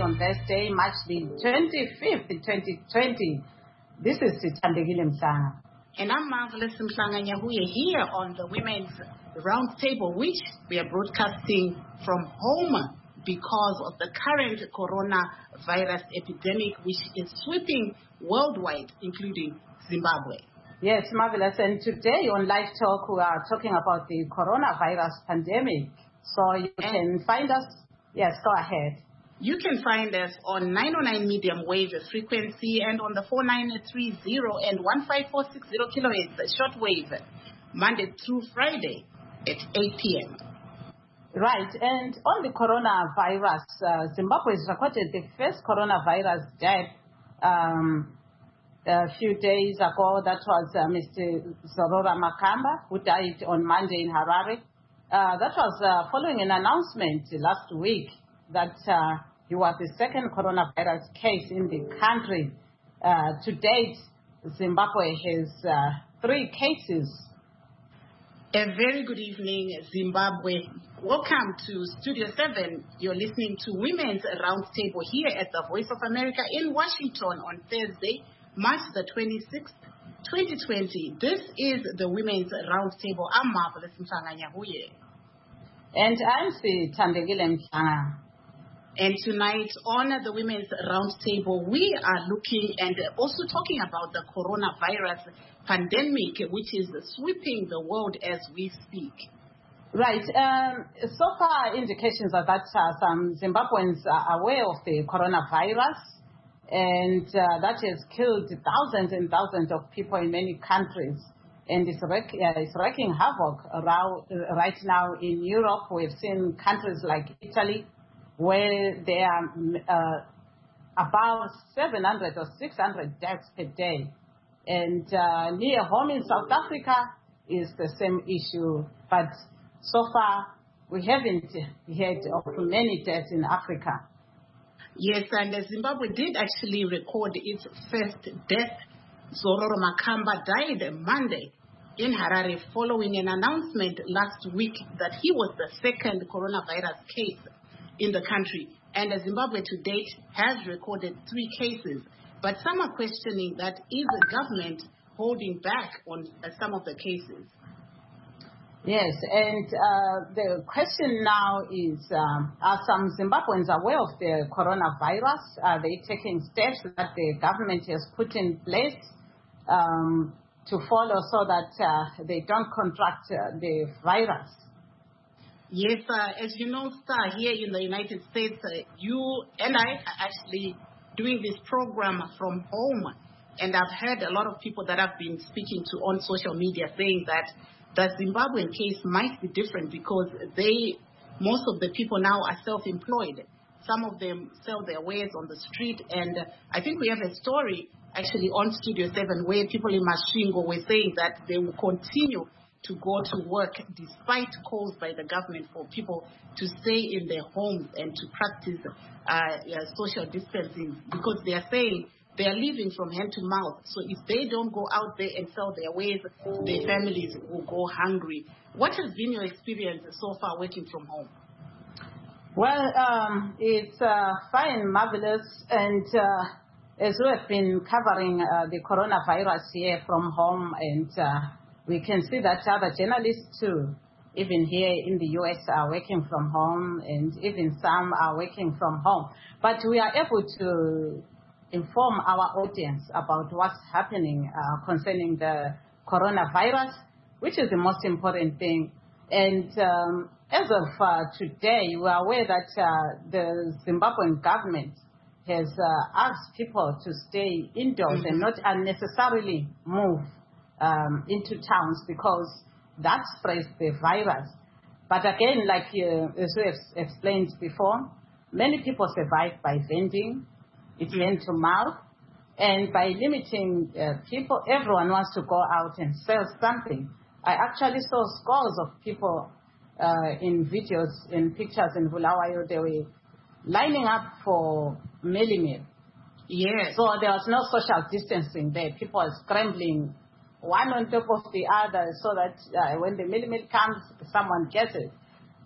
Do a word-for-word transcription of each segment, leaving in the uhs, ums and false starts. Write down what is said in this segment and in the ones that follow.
on Thursday, March the twenty-fifth, twenty twenty. This is Thandekile Mhlanga. And I'm Marvelous Mhlanga Nyahuye here on the Women's Roundtable, which we are broadcasting from home because of the current coronavirus epidemic, which is sweeping worldwide, including Zimbabwe. Yes, Marvelous. And today on Live Talk, we are talking about the coronavirus pandemic. So you and can find us. Yes, go ahead. You can find us on nine oh nine medium wave frequency and on the four nine three zero and one five four six zero kilohertz shortwave, Monday through Friday at eight p.m. Right, and on the coronavirus, uh, Zimbabwe has recorded the first coronavirus death um, a few days ago. That was uh, Mister Zorora Makamba, who died on Monday in Harare. Uh, that was uh, following an announcement last week that uh, he was the second coronavirus case in the country. Uh, to date, Zimbabwe has uh, three cases. A very good evening, Zimbabwe. Welcome to Studio seven. You're listening to Women's Roundtable here at the Voice of America in Washington on Thursday, March the twenty-sixth, twenty twenty. This is the Women's Roundtable. I'm Marvelous Mhlanga Nyahuye. And I'm Thandekile Mhlanga. And tonight on the Women's Roundtable, we are looking and also talking about the coronavirus pandemic, which is sweeping the world as we speak. Right. Um, so far, indications are that uh, some Zimbabweans are aware of the coronavirus, and uh, that has killed thousands and thousands of people in many countries. And it's, wreak, uh, it's wreaking havoc around, uh, right now in Europe. We've seen countries like Italy, where there are uh, about seven hundred or six hundred deaths per day. And uh, near home in South Africa is the same issue. But so far, we haven't heard of many deaths in Africa. Yes, and Zimbabwe did actually record its first death. Zororo Makamba died Monday in Harare following an announcement last week that he was the second coronavirus case in the country. And Zimbabwe to date has recorded three cases. But some are questioning that is the government holding back on uh, some of the cases. Yes, and uh, the question now is, um, are some Zimbabweans aware of the coronavirus? Are they taking steps that the government has put in place um, to follow so that uh, they don't contract uh, the virus? Yes, uh, as you know, Star, here in the United States, uh, you and I are actually doing this program from home. And I've heard a lot of people that I've been speaking to on social media saying that the Zimbabwean case might be different because they, most of the people now are self-employed. Some of them sell their wares on the street. And uh, I think we have a story actually on Studio seven where people in Masvingo were saying that they will continue to go to work despite calls by the government for people to stay in their homes and to practice uh, yeah, social distancing because they are saying they are living from hand to mouth. So if they don't go out there and sell their wares, their families will go hungry. What has been your experience so far working from home? Well, um, it's uh, fine, marvelous. And uh, as we have been covering uh, the coronavirus here from home, and uh, we can see that other journalists too, even here in the U S, are working from home, and even some are working from home. But we are able to inform our audience about what's happening uh, concerning the coronavirus, which is the most important thing. And um, as of uh, today, we are aware that uh, the Zimbabwean government has uh, asked people to stay indoors mm-hmm. and not unnecessarily move Um, into towns because that spreads the virus. But again, like uh, as we have explained before, many people survive by vending, it's hand to mouth, and by limiting uh, people, everyone wants to go out and sell something. I actually saw scores of people uh, in videos and pictures in Bulawayo. They were lining up for Mealie Meal. Yes. So there was no social distancing there. People are scrambling one on top of the other so that uh, when the Mealie Meal comes, someone gets it.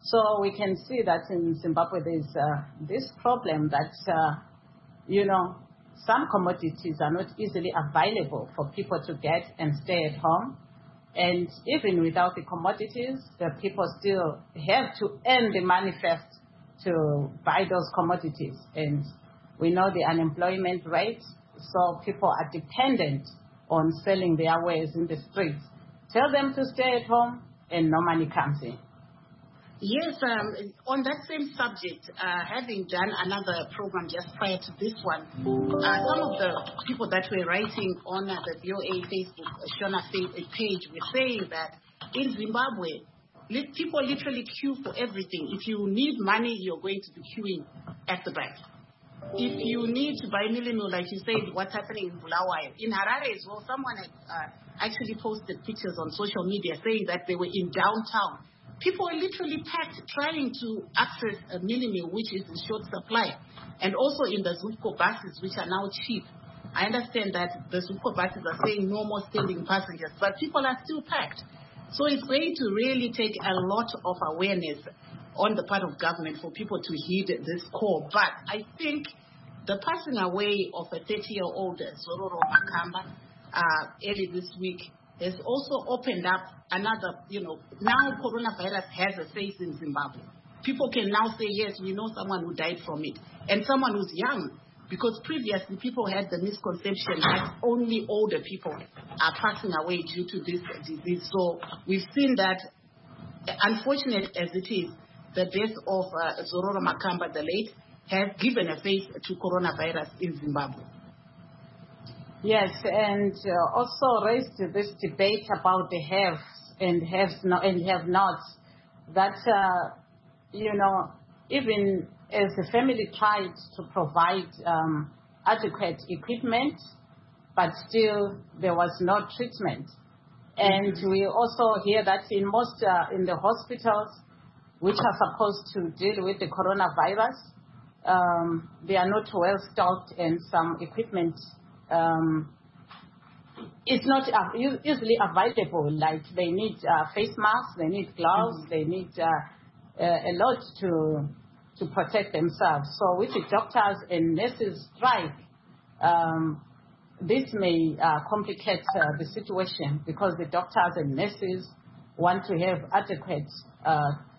So we can see that in Zimbabwe there's uh, this problem that, uh, you know, some commodities are not easily available for people to get and stay at home. And even without the commodities, the people still have to earn the money first to buy those commodities. And we know the unemployment rate, so people are dependent on selling their wares in the streets. Tell them to stay at home and no money comes in. Yes, um, on that same subject, uh, having done another program just prior to this one, uh, some of the people that were writing on uh, the V O A Facebook uh, Shona page were saying that in Zimbabwe, li- people literally queue for everything. If you need money, you're going to be queuing at the bank. If you need to buy millimil, like you said, what's happening in Bulawayo. In Harare as well, someone had, uh, actually posted pictures on social media saying that they were in downtown. People are literally packed trying to access a millimil, which is in short supply. And also in the Zupco buses, which are now cheap. I understand that the Zupco buses are saying no more standing passengers, but people are still packed. So it's going to really take a lot of awareness on the part of government for people to heed this call. But I think the passing away of a thirty-year-old Zororo Makamba uh, early this week has also opened up another, you know, now coronavirus has a face in Zimbabwe. People can now say, yes, we know someone who died from it, and someone who's young, because previously people had the misconception that only older people are passing away due to this disease. So we've seen that, unfortunate as it is, the death of uh, Zororo Makamba, the late, has given a face to coronavirus in Zimbabwe. Yes, and uh, also raised this debate about the haves and haves no, and have-nots. That uh, you know, even as the family tried to provide um, adequate equipment, but still there was no treatment. And mm-hmm. we also hear that in most uh, in the hospitals, which are supposed to deal with the coronavirus, um, they are not well stocked, and some equipment. Um, it's not uh, easily available. Like they need uh, face masks, they need gloves, mm-hmm. they need uh, uh, a lot to to protect themselves. So with the doctors and nurses strike, um, this may uh, complicate uh, the situation, because the doctors and nurses want to have adequate uh,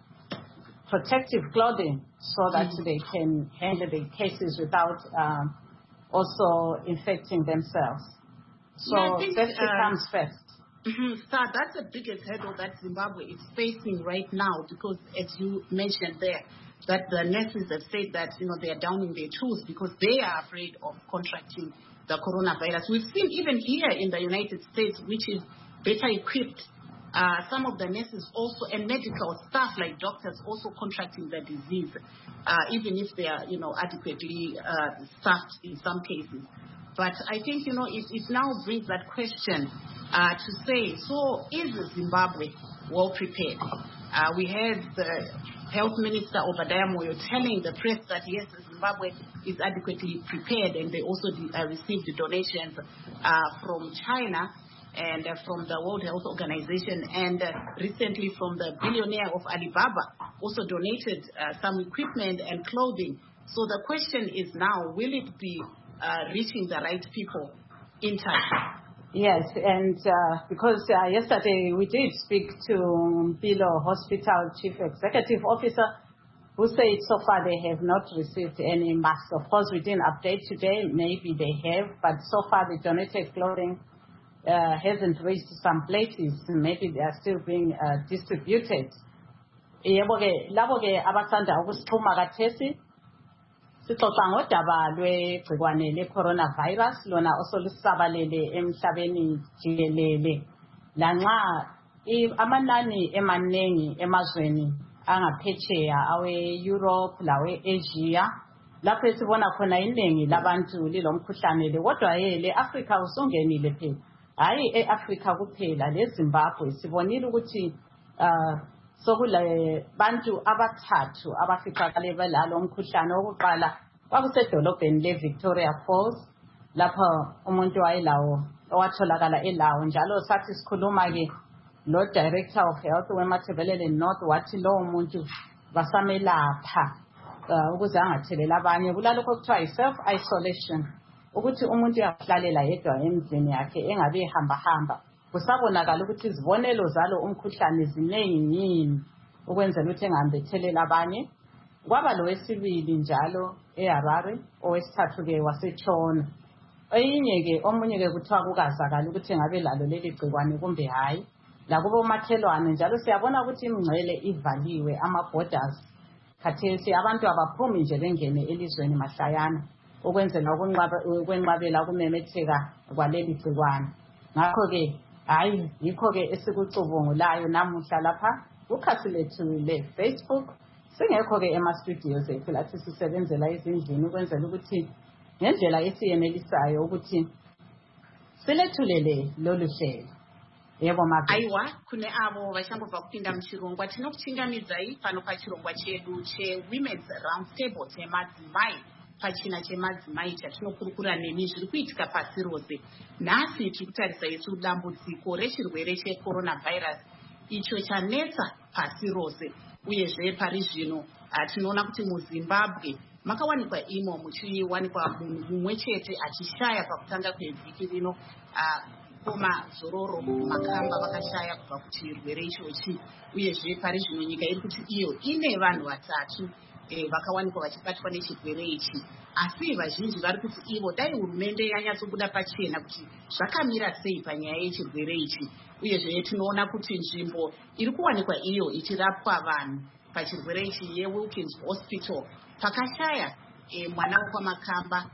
protective clothing so that mm-hmm. they can handle the cases without um, also infecting themselves. So yeah, think, safety uh, comes first. Mm-hmm. Sir, that's the biggest hurdle that Zimbabwe is facing right now, because as you mentioned there, that the nurses have said that, you know, they are down in their tools because they are afraid of contracting the coronavirus. We've seen even here in the United States, which is better equipped, Uh, some of the nurses also, and medical staff like doctors, also contracting the disease, uh, even if they are, you know, adequately uh, staffed in some cases. But I think, you know, it, it now brings that question uh, to say, so is Zimbabwe well prepared? Uh, we had the Health Minister Obadiah Moyo telling the press that yes, Zimbabwe is adequately prepared, and they also uh, received donations uh, from China and uh, from the World Health Organization, and uh, recently from the billionaire of Alibaba, also donated uh, some equipment and clothing. So the question is now, will it be uh, reaching the right people in time? Yes, and uh, because uh, yesterday we did speak to Mpilo Hospital Chief Executive Officer, who said so far they have not received any masks. Of course, we didn't update today, maybe they have, but so far the donated clothing Uh, hasn't reached some places. Maybe they are still being uh, distributed. Yebo ke labo ke abasanda ukusixhuma kathesi sixoxa ngodaba lwegcikwane le-coronavirus lona osolusabalele emhlabeni jikelele, lanxa amanani emaningi emazweni angaphetsheya awe-Europe lawe-Asia, lapho esibona khona iningi labantu lilomkhuhlane le, kodwa ye le-Afrika usungenile phela. Hayi e-Afrika kuphela, le-Zimbabwe sibonile ukuthi uh, sokule bantu abathathu abaficakale belalo umkhuhlane. Wokuqala kwakusedolobheni le-Victoria Falls, lapho umuntu wayelawo owatholakala elawo. Njalo sathi sikhuluma ke lo director of health weMatabeleland North wathi lowo muntu basamelapha ukuze angathelela abanye. Kulalokho okuthiwa yi-self isolation, ukuthi umuntu uyahlalela yedwa emzini yakhe engabe ehamba hamba. Kusabonakala ukuthi izibonelo zalo umkhuhlane ziningi yini ukwenzela ukuthi engahambe ethelela abanye. Kwaba lowesibili njalo eHarare, owesithathu-ke waseTshona. Eyinye-ke omunye-ke kuthiwa kukazakala ukuthi engabe lalo leli gcikwane kumbe hayi. Lakubo umakhelwane njalo siyabona ukuthi imingcele ivaliwe, ama-borders. Khathesi abantu abaphumi nje bengene elizweni mahlayana ukwenzela ukwenqabela ukumemetheka kwaleli gcikwane. Ngakho-ke hayi yikho-ke esikucubungulayo namuhla lapha kukhasi lethu le-Facebook. Singekho-ke ema-studio zethu lathi sisebenzela ezindlini ukwenzela ukuthi ngendlela esiyenelisayo ukuthi silethulele lolu hlelo. Yebo Mabel. Aiwa, kune avo vachangobva kupinda muchirongwa tinokuchingamidzai pano pachirongwa chedu che-Women's Roundtable chemadzimai pachina chemadzimai chatinokurukura nemi zviri kuitika pasi rose. Nhasi tiri kutarisa isu dambudziko rechirwere checoronavirus icho chanetsa pasi rose. Uyezve pari zvino tinoona kuti muZimbabwe makawanikwa imo muchiwanikwa munhu mumwe chete achishaya pakutanga kwevhiki rino. Koma zororo makamba vakashaya kubva kuchirwere ichochi. Uyezve pari zvino nyika iri kuti iyo ine vanhu vatatu vakawanikwa vachibatwa nechirwere ichi. Asi vazhinji vari kuti ivo dai hurumende yanyatsobuda pachena kuti zvakamira sei panyaya yechirwere ichi. Uyezve tinoona kuti nzvimbo iri kuwanikwa iyo ichirapwa vanhu pachirwere ichi yeWilkins Hospital pakashaya mwana wekwaMakamba,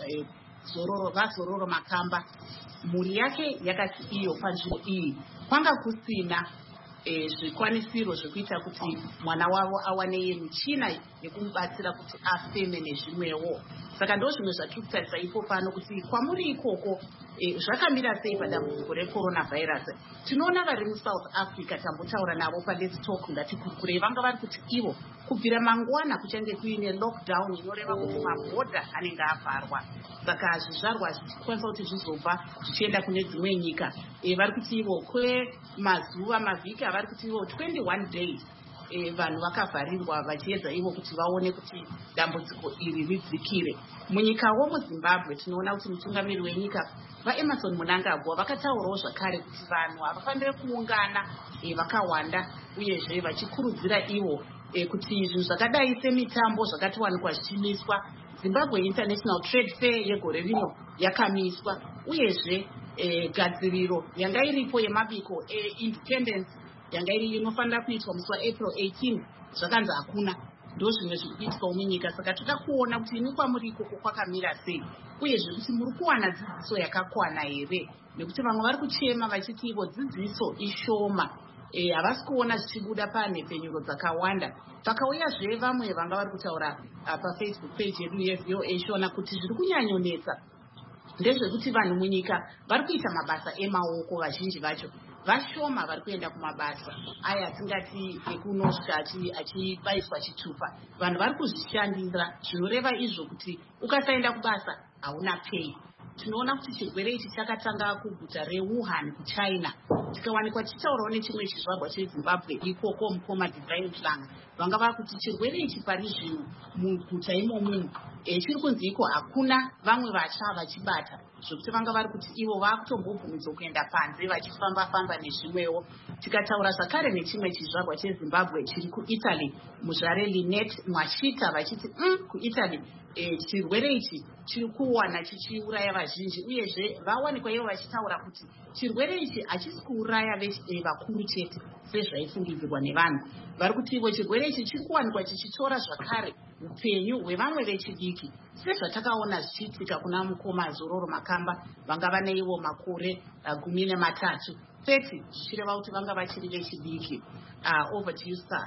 Zororo vaZororo Makamba. Mhuri yake yakati iyo panzvimbo iyi kwanga kusina zvikwanisiro zvekuita kuti mwana wavo awane michina yekumubatsira kuti afeme nezvimwewo. Saka ndo zvimwe zvatiri kutarisa ipo pano kuti kwamuri ikoko zvakamira sei padambudziko recoronavirus. Tinoona vari muSouth Africa tambotaura navo paLet's Talk ngatikurukure vanga vari kuti ivo kubvira mangwana kuchange kuine lockdown inoreva kuti mabhodha anenge avharwa. Saka zvizvarwa zvichikwanisa kuti zvizobva zvichienda kune dzimwe nyika. Vari kuti ivo kwemazuva mavhiki avari kuti ivo twenty-one days vanhu vakavharirwa vachiedza ivo kuti vaone kuti dambudziko iri ridzikire. Munyikawo muZimbabwe tinoona kuti mutungamiri wenyika vaEmerson Mnangagwa vakataurawo zvakare kuti vanhu havafaniri kuungana vakawanda, uyezve vachikurudzira ivo kuti zvinhu zvakadai semitambo zvakatiwanikwa zvichimiswa. Zimbabwe International Trade Fair yegore rino yakamiswa, uyezve gadziriro yanga iripo yemabiko eindependence yanga iri inofanira kuitwa musi waApril eighteenth zvakanzi hakuna. Ndo zvimwe zviri kuitwa munyika. Saka toda kuona kuti imi kwamuri ikoko kwakamira sei, uyezve kuti muri kuwana dzidziso yakakwana here, nekuti vamwe vari kuchema vachiti ivo dzidziso ishoma. Havasi kuona zvichibuda panhepfenyuro dzakawanda. Pakauyazve vamwe vanga vari kutaura paFacebook page yedu yeV O A shona kuti zviri kunyanyonetsa ndezvekuti vanhu munyika vari kuita mabasa emaoko. Vazhinji vacho vashoma vari kuenda kumabasa aya atingati ekunosha achibaiswa chitupa. Vanhu vari kuzvishandira, zvinoreva izvo kuti ukasaenda kubasa hauna pay. Tinoona kuti chirwere ichi chakatanga kuguta reWuhan kuChina, chikawanikwa chichitaurawo nechimwe chizvarwa cheZimbabwe ikoko mukoma Divine Clan. Vanga vari kuti chirwere ichi pari zvino muguta imomo chiri kunzi iko hakuna vamwe vacha vachibata, zvokuti vanga vari kuti ivo vakutombobvumidzwa kuenda panze vachifamba-famba nezvimwewo. Tikataura zvakare nechimwe chizvarwa cheZimbabwe chiri kuItaly, muzvare Linet Mwashita vachiti mm, kuItaly chirwere ichi chiri kuwana chichiuraya vazhinji, uyezve vawanikwa ivo vachitaura kuti chirwere ichi hachisi kuuraya vakuru chete sezvaifungidzirwa nevanhu. Vari kuti ivo chirwere ichi chiri kuwanikwa chichitora zvakare upenyu hwevamwe vechidiki, sezvatakaona zvichiitika kuna mukoma Zororo Makamba vanga vane ivo makore gumi nematatu thirty, zvichireva kuti vanga vachiri vechidiki. Over to you, sir.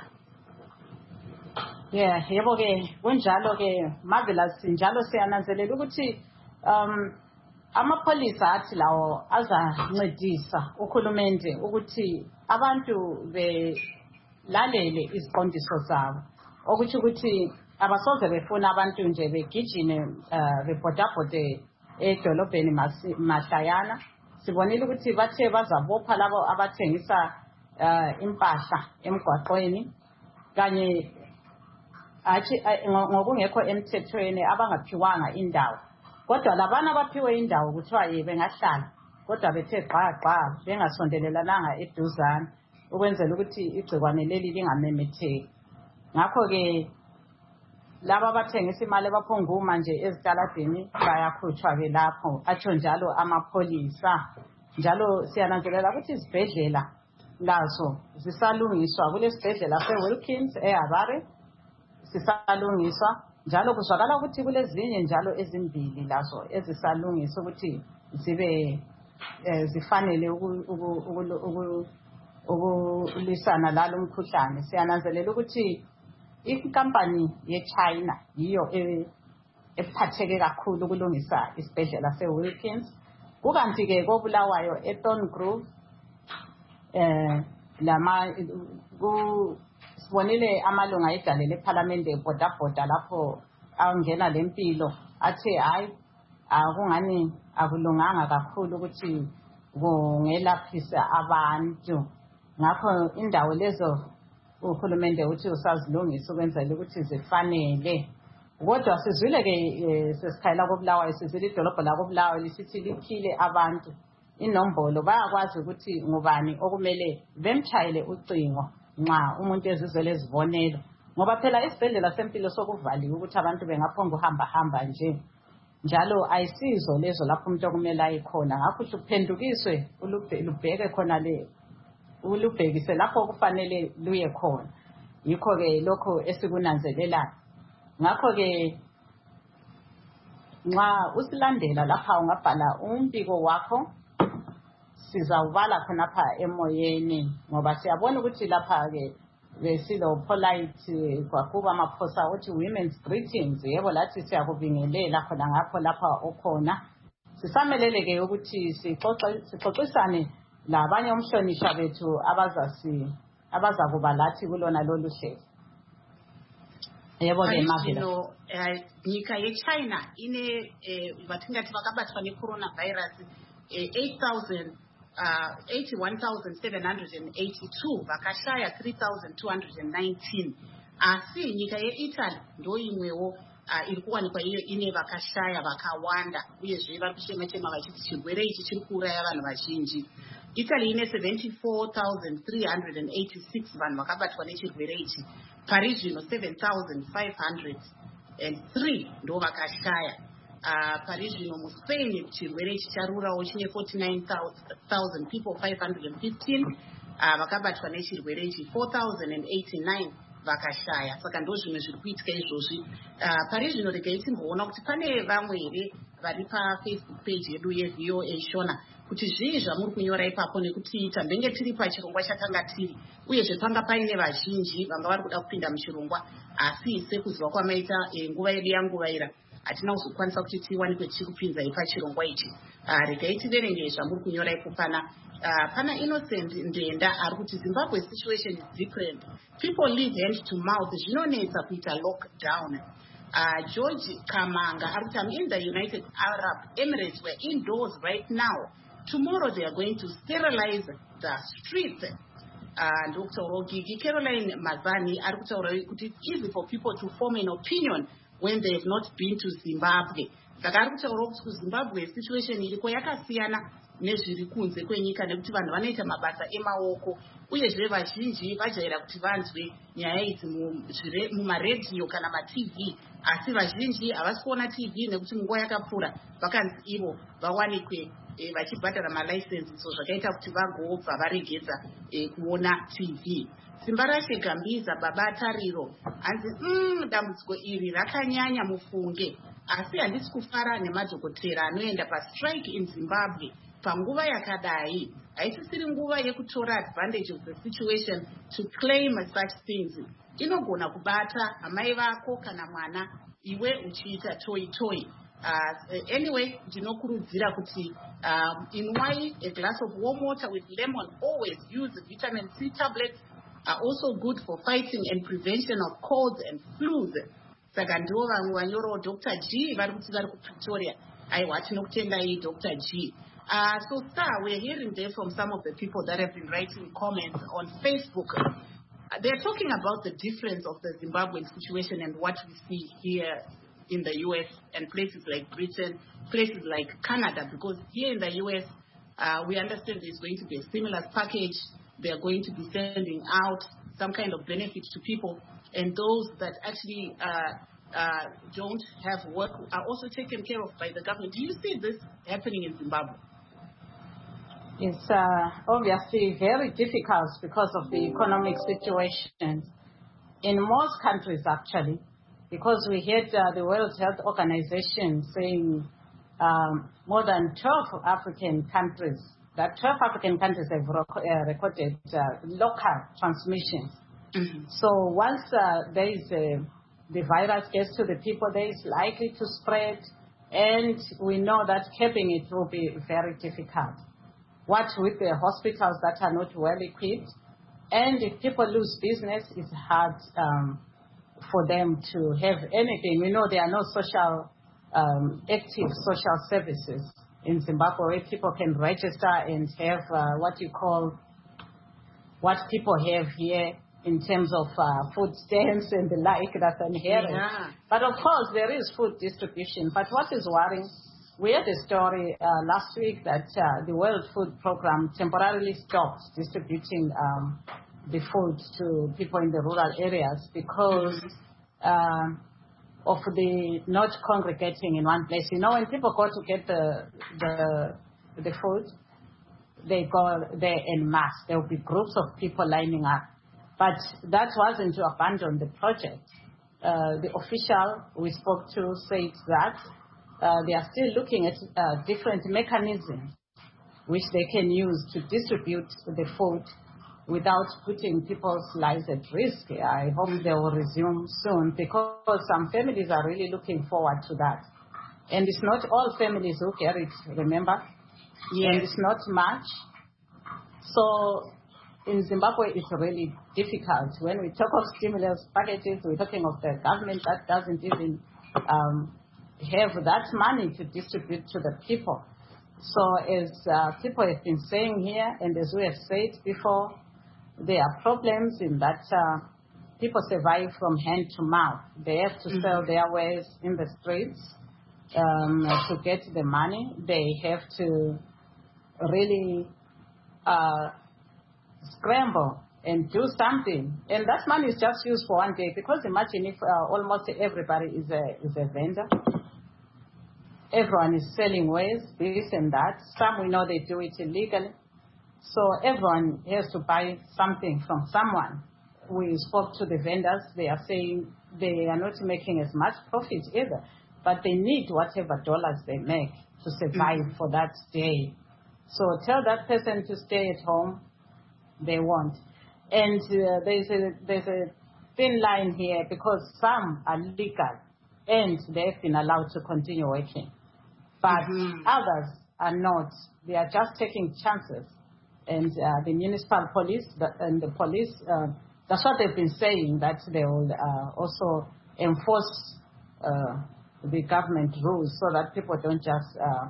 Yeah, yebo ke kunjalo ke Marvelous, njalo siyananzelela ukuthi um amapholisa athi lawo azancedisa ukhulumende ukuthi abantu belalele iziqondiso zabo, okuthi ukuthi abasoze befuna abantu nje begijine bebhodabhode edolobheni mahlayana. Sibonile ukuthi bathe bazabopha labo abathengisa impahla emgwaqweni kanye athi ngokungekho emthethweni abangaphiwanga indawo kodwa labana abaphiwe indawo kuthiwa ye bengahlala kodwa bethe gqa gqa bengasondelelananga eduzane ukwenzela ukuthi igcikwane leli lingamemetheki. Ngakho-ke laba abathengisa imali abaphonguma nje ezitaladini bayakhutshwa-ke lapho atsho njalo amapholisa. Njalo siyananzelela ukuthi izibhedlela lazo zisalungiswa kulesibhedlela se-Wilkins eHarare sisalungiswa njalo kuzwakala ukuthi kulezinye njalo ezimbili lazo ezisalungiswa ukuthi zibe zifanele ukulwisana lalo mkhuhlane. Siyananzelela ukuthi inkampani ye-China yiyo ephatheke kakhulu ukulungisa isibhedlela se-Wilkins. Kukanti-ke koBulawayo eThorngrove eh lama sibonile amalunga egalela eParliament ebhodabhoda lapho angena lempilo athi hayi akungani akulunganga kakhulu ukuthi kungelaphisa abantu. Ngakho indawo lezo uhulumende uthi usazilungisa ukwenzela ukuthi zifanele. Kodwa sizwile ke sesikhayela koBulawayo sizwile idolobho la koBulawayo lisithi liphile abantu inombolo bayakwazi ukuthi ngubani okumele bemchayele ucingo nxa umuntu ezizwele izibonelo ngoba phela isibhedlela sempilo sokuvaliwe ukuthi abantu bengaphonga uhamba hamba nje njalo ayisizo lezo lapho umuntu okumele ayikhona. Ngakho uphendukiswe ulubheke khona le ulubhekise lapho okufanele luye khona. Yikho ke lokho esikunanzelela. Ngakho-ke nxa usilandela lapha ungabhala umbiko wakho sizawubala khonapha emoyeni ngoba siyabona ukuthi lapha-ke besilo polite kwakuba amaphosa ukuthi women's greetings yebo lathi siyakubingelela khona ngapho lapha okhona. Sisamelele-ke ukuthi sixoxisane labanye omhlonishwa bethu abazakuba lathi kulona lolu hlelo. Yebo ke Mavila. Nyika yeChina ine vatingati vakabatwa necoronavirus eighty-one thousand seven hundred eighty-two vakashaya three thousand two hundred nineteen. Asi nyika yeItaly ndo imwewo iri kuwanikwa iyo ine vakashaya vakawanda uyezve vari kuchema-chema vachiti chirwere ichi chiri kuuraya vanhu vazhinji. Italy ine seventy-four thousand three hundred eighty-six vanhu vakabatwa nechirwere ichi. Paris zvino seven thousand five hundred three ndo vakashaya. Uh, Paris zvino muSpain chirwere ichi charurawo chine forty-nine thousand people five hundred fifteen uh, vakabatwa nechirwere ichi. Four thousand eighty-nine vakashaya. Saka ndo zvimwe zviri kuitika izvozvi. Uh, Paris zvino regai timboona kuti pane vamwe here vari paFacebook page yedu yeV O A Shona kuti zvii zvamuri kunyora ipapo nekuti tambenge tiri pachirongwa chakanga tiri uyezve panga paine vazhinji vanga vari kuda kupinda muchirongwa asi sekuzwa kwamaita nguva yedu yanguva ira hatina kuzokwanisa kuti tiwanikwe tichi kupinzai pachirongwa ichi. Regai tiverenge zvamuri kunyora ipo pana. Uh, pana Innocent Ndenda ari kuti Zimbabwe situation is different. People live hand to mouth. Zvinonetsa kuita lockdown. Uh, George Kamanga ari kuti I'm in the United Arab Emirates. We're indoors right now. Tomorrow they are going to sterilize the streets. Uh, Doctor Rogigi Caroline Mazani ari kutaura kuti it's easy for people to form an opinion when they have not been to Zimbabwe. Saka ari kutaura kuti kuZimbabwe situation iriko yakasiyana nezviri kunze kwenyika nekuti vanhu vanoita mabasa emaoko uyezve vazhinji vajaira kuti vanzwe nyaya idzi mumaredhiyo kana maTV asi vazhinji havasi kuona T V nekuti munguva yakapfuura vakanzi ivo vawanikwe e, vachibhadhara malaisensi so zvakaita kuti vagobva varegedza e, kuona T V. Simba Rashe Gambiza baba Tariro hanzi mm, dambudziko iri rakanyanya mufunge asi handisi kufara nemadhokotera anoenda pastrike in Zimbabwe panguva yakadai. Haisisiri nguva yekutora advantage of the situation to claim such things. Inogona kubata amai vako kana mwana iwe uchiita toy toy. Uh, anyway, ndinokurudzira kuti um, inwai a glass of warm water with lemon. Always use vitamin C tablets. Are also good for fighting and prevention of colds and flus. Saka ndivo vamwe vanyoro Doctor G vari kuti vari kuPretoria. Aiwa tinokutendai Doctor G. Uh, so, sir, we're hearing there from some of the people that have been writing comments on Facebook. they're talking about the difference of the Zimbabwean situation and what we see here in the U S and places like Britain, places like Canada, because here in the U S, uh, we understand there's going to be a stimulus package. They're going to be sending out some kind of benefit to people, and those that actually uh, uh, don't have work are also taken care of by the government. Do you see this happening in Zimbabwe? It's uh, obviously very difficult because of the economic situation in most countries, actually, because we had uh, the World Health Organization saying um, more than twelve African countries, that twelve African countries have rec- uh, recorded uh, local transmissions. Mm-hmm. So once uh, there is a, the virus gets to the people, there is likely to spread, and we know that capping it will be very difficult. What with the hospitals that are not well equipped, and if people lose business, it's hard um, for them to have anything. We know there are no social, um, active social services in Zimbabwe where people can register and have uh, what you call, what people have here in terms of uh, food stamps and the like, that's inherent. Yeah. But of course, there is food distribution. But what is worrying, we had a story uh, last week that uh, the World Food Program temporarily stopped distributing um, the food to people in the rural areas because um, of the not congregating in one place. You know, when people go to get the the, the food, they go there en masse. There will be groups of people lining up. But that wasn't to abandon the project. Uh, the official we spoke to said that Uh, they are still looking at uh, different mechanisms which they can use to distribute the food without putting people's lives at risk. I hope they will resume soon because some families are really looking forward to that. And it's not all families who get it, remember? Yes. And it's not much. So in Zimbabwe, it's really difficult. When we talk of stimulus packages, we're talking of the government that doesn't even um, have that money to distribute to the people. So as uh, people have been saying here, and as we have said before, there are problems in that uh, people survive from hand to mouth. They have to mm-hmm. sell their wares in the streets um, to get the money. They have to really uh, scramble and do something. And that money is just used for one day, because imagine if uh, almost everybody is a, is a vendor. Everyone is selling wares, this and that. Some we know they do it illegally. So everyone has to buy something from someone. We spoke to the vendors. They are saying they are not making as much profit either, but they need whatever dollars they make to survive mm-hmm. for that day. So tell that person to stay at home, they won't. And uh, there's a there's a thin line here, because some are legal and they've been allowed to continue working. But mm-hmm. others are not. They are just taking chances. And uh, the municipal police the, and the police, uh, that's what they've been saying, that they will uh, also enforce uh, the government rules so that people don't just, uh,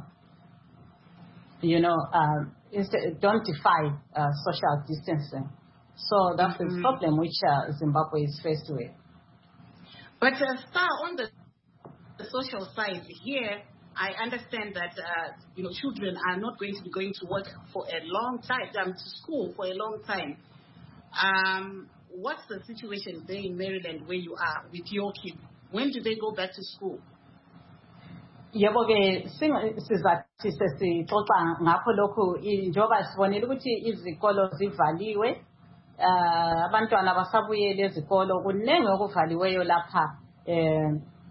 you know, uh, instead, don't defy uh, social distancing. So that's mm-hmm. the problem which uh, Zimbabwe is faced with. But uh, Star, on the, the social side here, I understand that uh, you know, children are not going to be going to work for a long time, um, to school for a long time. Um, what's the situation there in Maryland where you are with your kids? When do they go back to school? Yebo ke sizathi sesixoxa ngakho lokhu njengoba sibonile ukuthi izikolo zivaliwe, abantwana basabuyele ezikolo, kunenge okuvaliweyo lapha eh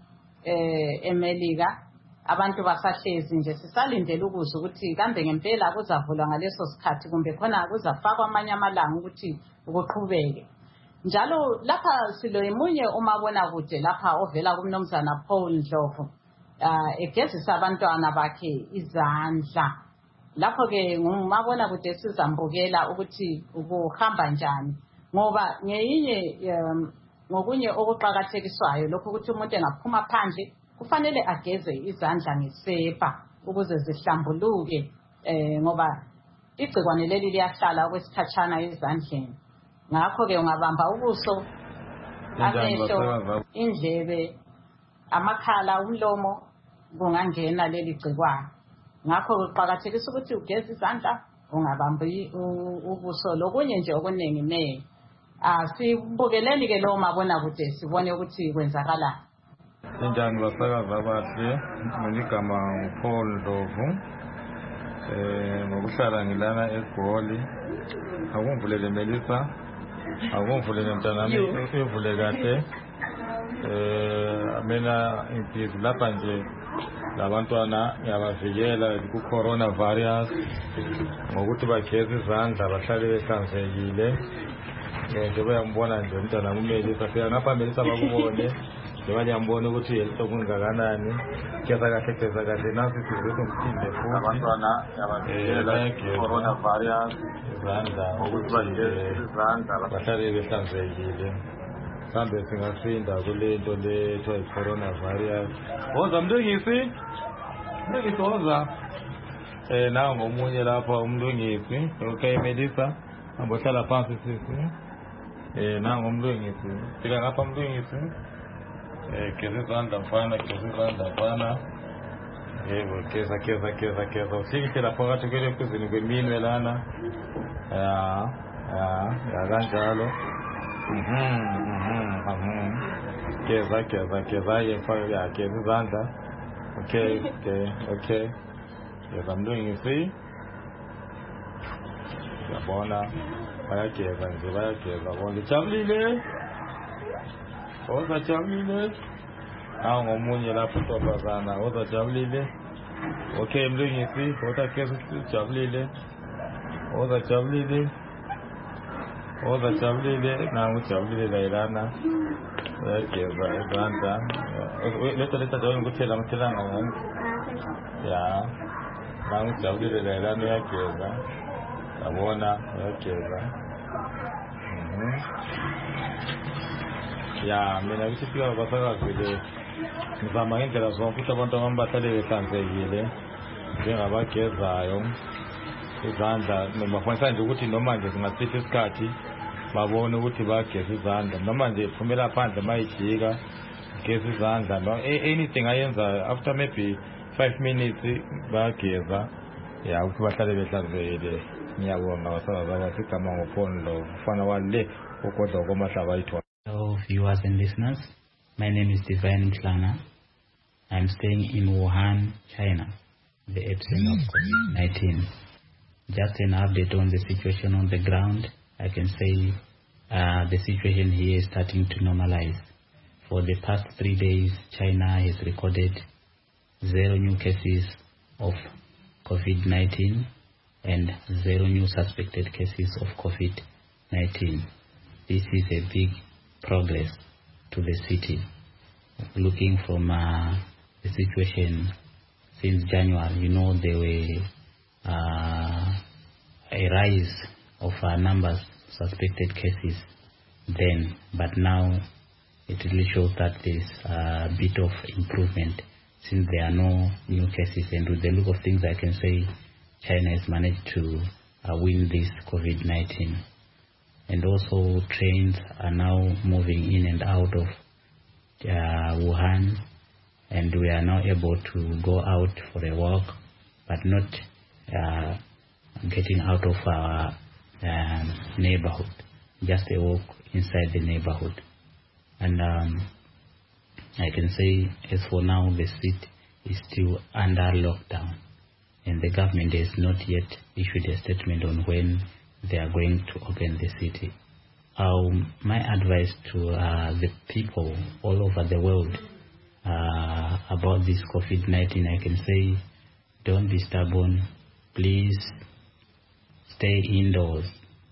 eMelika. Abantu basahlezi nje sisalindele ukuzwa ukuthi kambe ngempela kuzavulwa ngaleso sikhathi kumbe khona kuzafakwa amanye amalanga ukuthi ukuqhubeke. Njalo lapha silo emunye umabona kude lapha ovela kumnomzana Paul Ndlovu uh egezisa abantwana bakhe izandla. Lapho ke ngumabona kude sizambukela ukuthi ukuhamba njani, ngoba ngeyinye ngokunye okuqhakathekiswayo lokho ukuthi umuntu engaphuma phandle kufanele ageze izandla ngesepa ukuze zihlambuluke, eh ngoba igcikwane leli liyahlala okwesikhatshana ezandleni. ngakho ke ungabamba ubuso amehlo indlebe amakhala umlomo kungangena leli gcikwane ngakho kuqhakathekisa ukuthi ugeze izandla ungabambi ubuso lokunye nje okuningi ne asibukeleni ke lo mabona kude sibone ukuthi kwenzakala Njani basakazi abahle ngiligama uPaul Ndlovu eh ngokuhlala ngilana eGoli akungivulele Melissa akungivulele mntanami uvule kahle eh mina impilo lapha nje labantwana yabavikela ku coronavirus ngokuthi bageze izandla bahlale behlanzekile nje bayambona nje umntana uMelissa phela ngapha Melissa bakubone njengoba yambona ukuthi yelisokungakanani kesa kahle kesa kahle nasi sizothi umphinde futhi abantwana yabavikela coronavirus izandla ukuthi bageze izandla bahlale behlanzekile kambe singasinda kule nto le ethiwa i-coronavirus woza mlungisi mlungisi woza eh nawo ngomunye lapha umlungisi okay Melissa ambohlala phansi sisi eh nango umlungisi fika ngapha umlungisi eh keze izandla mfana keze izandla mfana yebo keza keza keza keza usikile lapha phakathi kwele kuzini kweminwe lana ya ya kanjalo mhm mhm mhm keza keza keza yefaka ya keza izandla okay okay okay yebo mlungisi yabona bayageza nje bayageza bonke jabulile oza jabulile awu ngomunye lapho ntombazana oza jabulile okay mlungisi oza keza jabulile oza jabulile oza jabulile nangu jabulile layilana bayageza izandla leta leta jaweni kuthela mthelanga ngani ya nangu jabulile layilana uyageza yabona uyageza mhm ya mina ngithi fika basakazile ngizama ngendlela zonke ukuthi abantu abambahlale behlanzekile njengabagezayo izandla noma kufanele nje ukuthi noma nje singasiphi isikhathi babone ukuthi bageza izandla noma nje phumela phandle mayijika geza izandla no anything ayenza after maybe five minutes bageza ya ukuthi bahlale behlanzekile ngiyabonga basakazi abasigama ngoPaul Ndlovu ufana wale ukodla komahlaba yithu. Hello viewers and listeners, my name is Divine Mhlanga. I'm staying in Wuhan, China, the epicenter of COVID nineteen. Just an update on the situation on the ground. I can say uh, the situation here is starting to normalize. For the past three days, China has recorded zero new cases of COVID nineteen and zero new suspected cases of COVID nineteen. This is a big progress to the city. Looking from uh, the situation since January, you know, there were uh, a rise of uh, numbers of suspected cases then, but now it really shows that there's a bit of improvement since there are no new cases, and with the look of things I can say China has managed to uh, win this COVID nineteen. And also trains are now moving in and out of uh, Wuhan, and we are now able to go out for a walk, but not uh, getting out of our um, neighborhood, just a walk inside the neighborhood. And um, I can say as for now the city is still under lockdown, and the government has not yet issued a statement on when they are going to open the city. Um, my advice to uh, the people all over the world uh, about this COVID nineteen, I can say, don't be stubborn. Please stay indoors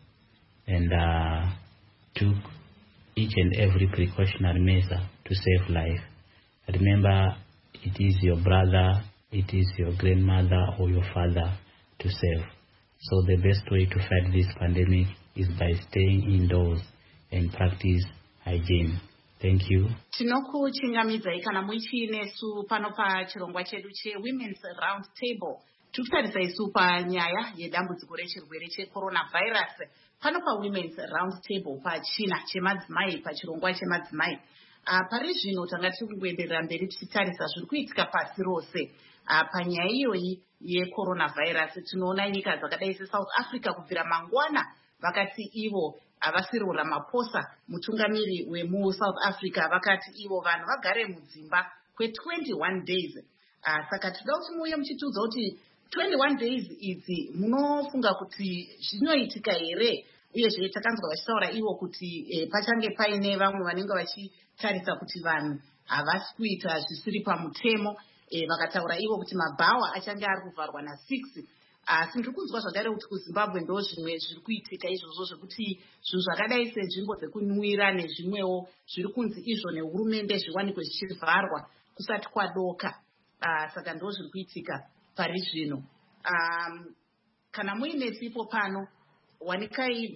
and uh, took each and every precautionary measure to save life. Remember, it is your brother, it is your grandmother or your father to save. So the best way to fight this pandemic is by staying indoors and practice hygiene. Thank you. Tinokuchingamidza kana muchinesu pano pachirongwa chedu che Women's Round Table. tikutarisa isu panyaya yedambudziko rechirwere checoronavirus pano pawomen's round table pachina chemadzimai pachirongwa chemadzimai. Uh, pari zvino tanga tiri kungoenderera mberi tichitarisa zviri kuitika pasi rose uh, panyaya iyoyi yecoronavirus. Tinoona nyika dzakadai seSouth Africa kubvira mangwana vakati ivo Cyril Ramaphosa mutungamiri wemuSouth Africa vakati ivo vanhu vagare mudzimba kwe twenty-one days. Uh, saka tinoda kuti muuye muchitiudza kuti twenty-one days idzi munofunga kuti zvinoitika here, uyezve takanzwa vachitaura ivo kuti eh, pachange paine vamwe vanenge vachitarisa kuti vanhu havasi kuita zvisiri pamutemo. Eh, vakataura ivo kuti mabhawa achange ari kuvharwa na six. Asi ndiri kunzwa zvakare kuti kuZimbabwe ndo zvimwe zviri kuitika izvozvo zvekuti zvinhu zvakadai senzvimbo dzekunwira nezvimwewo zviri kunzi izvo nehurumende zviwanikwe zvichivharwa kusati kwadoka. Uh, saka ndo zviri kuitika pari zvino. Um, kana muine sipo pano wanikai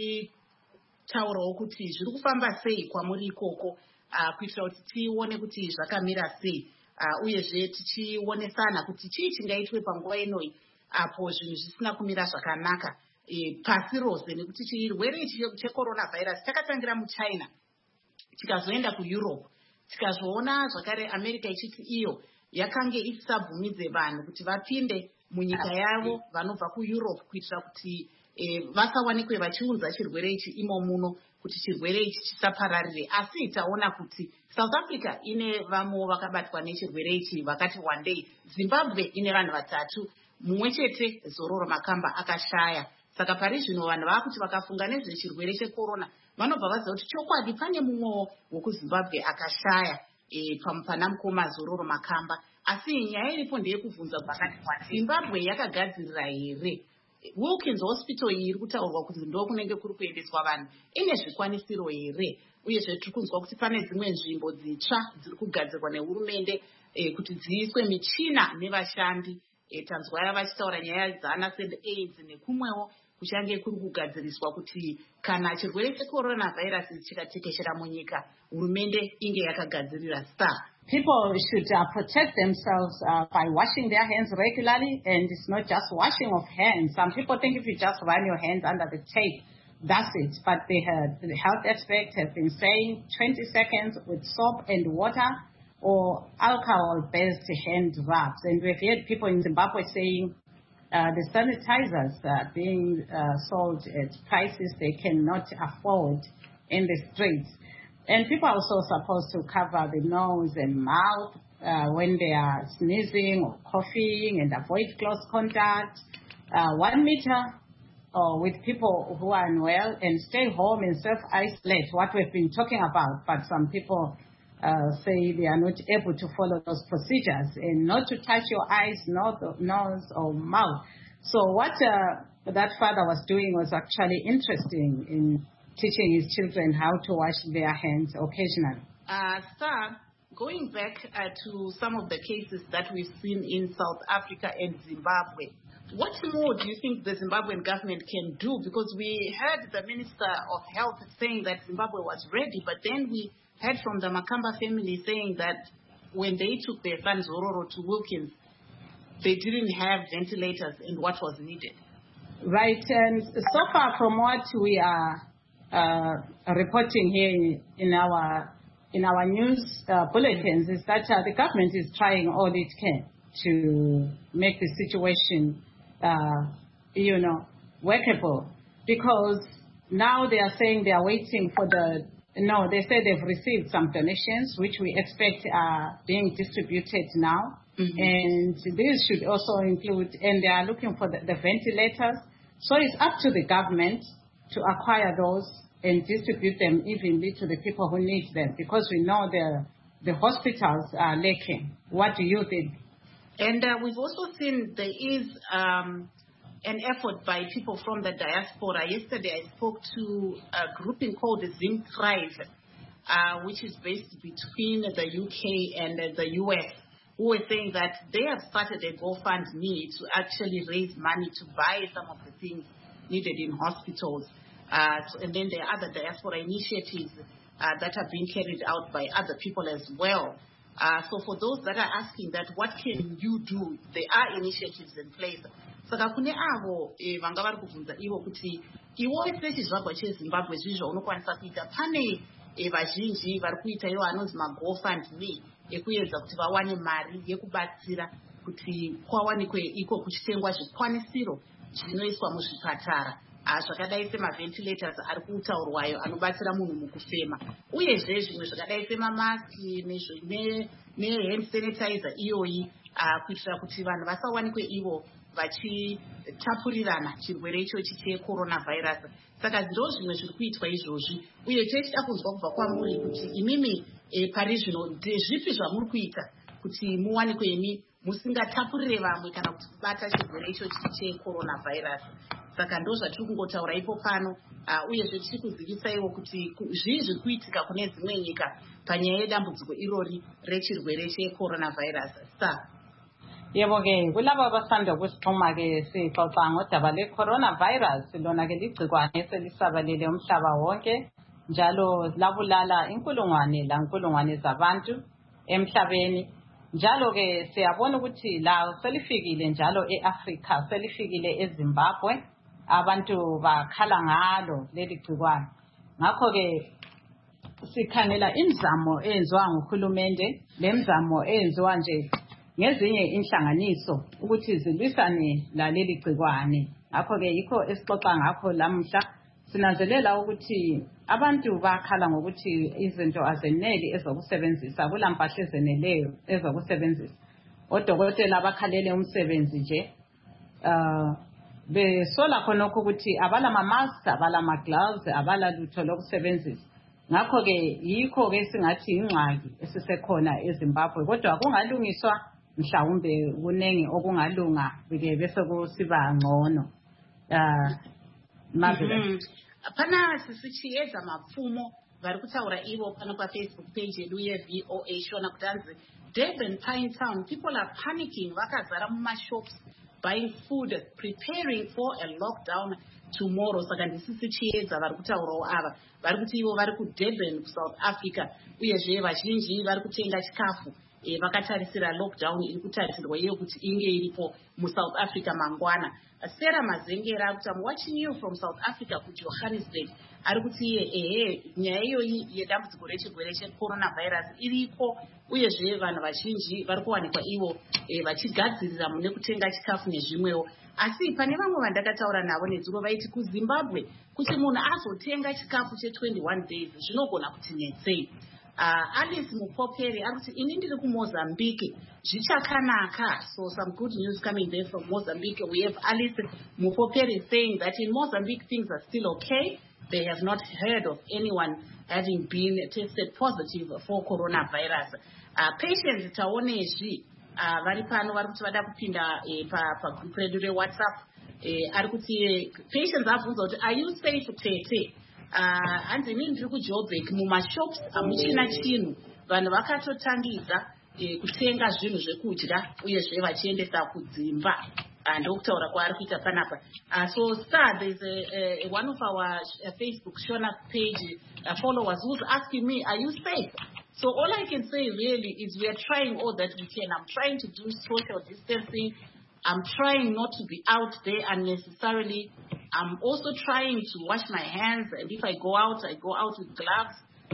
muchitaurawo kuti zviri kufamba sei kwamuri ikoko, uh, kuitira kuti tione kuti zvakamira sei, uh, uyezve tichionesana kuti chii chingaitwe panguva inoi apo zvinhu zvisina kumira zvakanaka e, pasi rose, nekuti chirwere checoronavirus chakatangira muChina chikazoenda kuEurope, tikazoona zvakare America ichiti iyo yakange isisabvumidze vanhu kuti vapinde munyika yavo vanobva kuEurope kuitira kuti e, vasawanikwe vachiunza chirwere ichi imo muno kuti chirwere ichi chisapararire. Asi taona kuti South Africa ine vamwe vakabatwa nechirwere ichi vakati one day. Zimbabwe ine vanhu vatatu, mumwe chete Zororo Makamba akashaya. Saka pari zvino vanhu vakuti vakafunga nezvechirwere checorona vanobva vaziva kuti chokwadi pane mumwe wokuZimbabwe akashaya e, pana mukoma Zororo Makamba. Asi nyaya iripo ndeyekubvunza kuti Zimbabwe yakagadzirira here Wilkins Hospital iyi iri kutaurwa kuti ndo kunenge kuri kuendeswa vanhu ine zvikwanisiro here, uyezve tiri kunzwa kuti pane dzimwe nzvimbo dzitsva dziri kugadzirwa nehurumende e, kuti dziiswe michina nevashandi. E, tanzwa vachitaura nyaya dzana send AIDS nekumwewo kuchange kuri kugadziriswa kuti kana chirwere checoronavirus chikatekeshera munyika hurumende inge yakagadzirira star. People should uh, protect themselves uh, by washing their hands regularly, and it's not just washing of hands. Some people think if you just run your hands under the tape, that's it. But they have, the health experts have been saying twenty seconds with soap and water or alcohol-based hand rubs. And we've heard people in Zimbabwe saying uh, the sanitizers are being uh, sold at prices they cannot afford in the streets. And people are also supposed to cover the nose and mouth uh, when they are sneezing or coughing and avoid close contact, uh, one meter or with people who are unwell, and stay home and self-isolate, what we've been talking about. But some people uh, say they are not able to follow those procedures, and not to touch your eyes, nose or mouth. So what uh, that father was doing was actually interesting in teaching his children how to wash their hands occasionally. Uh, sir, going back uh, to some of the cases that we've seen in South Africa and Zimbabwe, what more do you think the Zimbabwean government can do? Because we heard the Minister of Health saying that Zimbabwe was ready, but then we heard from the Makamba family saying that when they took their son Zororo to Wilkins, they didn't have ventilators and what was needed. Right, and so far from what we are uh, reporting here in, in our in our news uh, bulletins is that uh, the government is trying all it can to make the situation, uh, you know, workable. Because now they are saying they are waiting for the, no, they say they've received some donations, which we expect are being distributed now. Mm-hmm. And this should also include, and they are looking for the, the ventilators. So it's up to the government to acquire those and distribute them evenly to the people who need them, because we know the the hospitals are lacking. What do you think? And uh, we've also seen there is um, an effort by people from the diaspora. Yesterday I spoke to a grouping called the Zim Thrive, uh, which is based between the U K and uh, the U S, who were saying that they have started a GoFundMe to actually raise money to buy some of the things needed in hospitals. Uh, so, and then there are other diaspora initiatives uh, that are being carried out by other people as well. Uh, so for those that are asking that, what can you do? There are initiatives in place. Saka kune avo vanga vari kubvunza ivo kuti iwo sechizvarwa cheZimbabwe zvizvo unokwanisa kuita pane vazhinji vari kuita ivo anonzi maGoFundMe ekuedza kuti vawane mari yekubatsira kuti kwawanikwe iko kuchitengwa zvikwanisiro zvinoiswa muzvipatara zvakadai semaventilators ari kutaurwayo anobatsira munhu mukufema uyezve zvimwe zvakadai semamaski nehand sanitizer iyoyi kuitira kuti vanhu vasawanikwe ivo vachitapurirana chirwere ichochi checoronavirus. Saka ndo zvimwe zviri kuitwa izvozvi uye tichida kunzwa kubva kwamuri kuti imimi pari zvino ndezvipi zvamuri kuita kuti muwanikwe imi musingatapurire vamwe kana kuti kubata chirwere ichochi checoronavirus. Saka ndo zvatiri kungotaura ipo pano uyezve tiri kuzivisaiwo kuti zvii zviri kuitika kune dzimwe nyika panyaya yedambudziko irori rechirwere checoronavirus. Sa yebo ke kulabo basanda kusixhuma ke sixoxa ngodaba le-coronavirus lona ke ligcikwane eselisabalele umhlaba wonke njalo labulala inkulungwane lankulungwane zabantu emhlabeni. Njalo ke siyabona ukuthi la selifikile njalo eAfrika, selifikile eZimbabwe, abantu bakhala ngalo leli gcikwane. Ngakho ke sikhangela imizamo eyenziwa nguhulumende, lemizamo eyenziwa nje ngezinye inhlanganiso ukuthi zilwisane laleli gcikwane. Ngakho ke yikho esixoxa ngakho lamuhla sinanzelela ukuthi abantu bakhala ngokuthi izinto azeneli ezokusebenzisa, kulampahla ezeneleyo ezokusebenzisa. Odokotela bakhalele umsebenzi nje uh besola khonokho ukuthi abala ma-mask, abala ma-gloves, abala lutho lokusebenzisa. Ngakho ke yikho ke singathi ingxaki esisekhona eZimbabwe, kodwa kungalungiswa mhlawumbe kunengi okungalunga ke bese kusiba ngcono. Uh mm-hmm. Pana sisichiyedza mapfumo vari kutaura ivo pano paFacebook page yedu yeV O A shona kutanzi Durban Pine Town, people are panicking, vakazara mumashops buying food, preparing for a lockdown tomorrow. Saka ndisisichiyedza vari kutaurawo ava vari kuti ivo vari kuDurban kuSouth Africa uyezve vazhinji vari kutenga chikafu vakatarisira lockdown iri kutarisirwa iyo kuti inge iripo muSouth Africa mangwana. Sarah Mazengera kuti I'm watching you from South Africa ku Johannesburg. Ari kuti iye ehe nyaya iyoyi yedambudziko rechirwere checoronavirus iripo uyezve vanhu vazhinji vari kuwanikwa ivo vachigadzirira mune kutenga chikafu nezvimwewo. Asi pane vamwe vandakataura navo nedzuro vaiti kuZimbabwe kuti munhu azotenga chikafu che-twenty-one days zvinogona kuti netsei. Uh, Alice Mupoperi ari kuti ini ndiri kuMozambique zvichakanaka. So some good news coming there from Mozambique. We have Alice Mupoperi saying that in Mozambique things are still okay. They have not heard of anyone having been tested positive for coronavirus. Uh, patients taonezvi uh, vari pano vari kuti vada kupinda eh, pa group redu reWhatsApp eh, ari kuti patients abvunza kuti are you safe tete? Hanzi inini ndiri kuJoburg mumashops hamuchina chinhu, vanhu vakatotangidza kutenga zvinhu zvekudya uyezve vachiendesa kudzimba. Ndokutaura kwaari kuita panapa. So star, there's a, a, one of our uh, Facebook Shona page uh, followers who's asking me, are you safe? So all I can say really is we are trying all that we can. I'm trying to do social distancing. I'm trying not to be out there unnecessarily. I'm also trying to wash my hands, and if I go out, I go out with gloves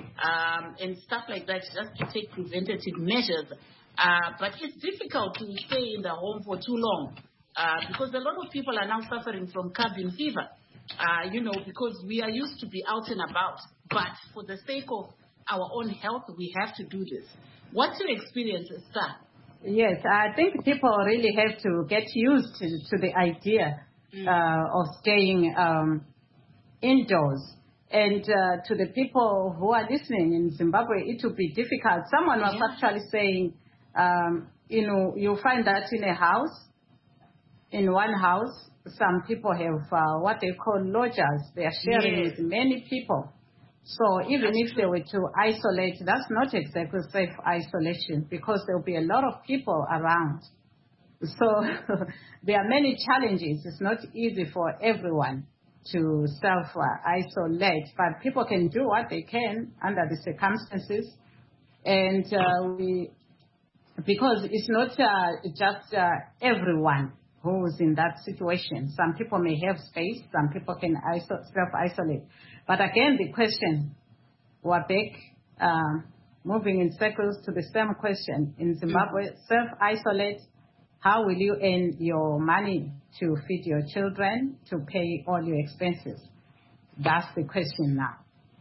um, and stuff like that, just to take preventative measures. Uh, but it's difficult to stay in the home for too long uh, because a lot of people are now suffering from cabin fever, uh, you know, because we are used to be out and about. But for the sake of our own health, we have to do this. What's your experience, Star? Yes, I think people really have to get used to, to the idea Uh, of staying um, indoors. And uh, to the people who are listening in Zimbabwe, it will be difficult. Someone was yeah. actually saying, um, you know, you find that in a house, in one house, some people have uh, what they call lodgers. They are sharing yes. with many people. So even that's if true. They were to isolate, that's not exactly safe isolation because there will be a lot of people around. So there are many challenges. It's not easy for everyone to self-isolate, but people can do what they can under the circumstances. And uh, we because it's not uh, just uh, everyone who's in that situation. Some people may have space, some people can iso- self-isolate. But again, the question, we're back, um, moving in circles to the same question. In Zimbabwe, mm-hmm. self-isolate, how will you earn your money to feed your children, to pay all your expenses? That's the question now.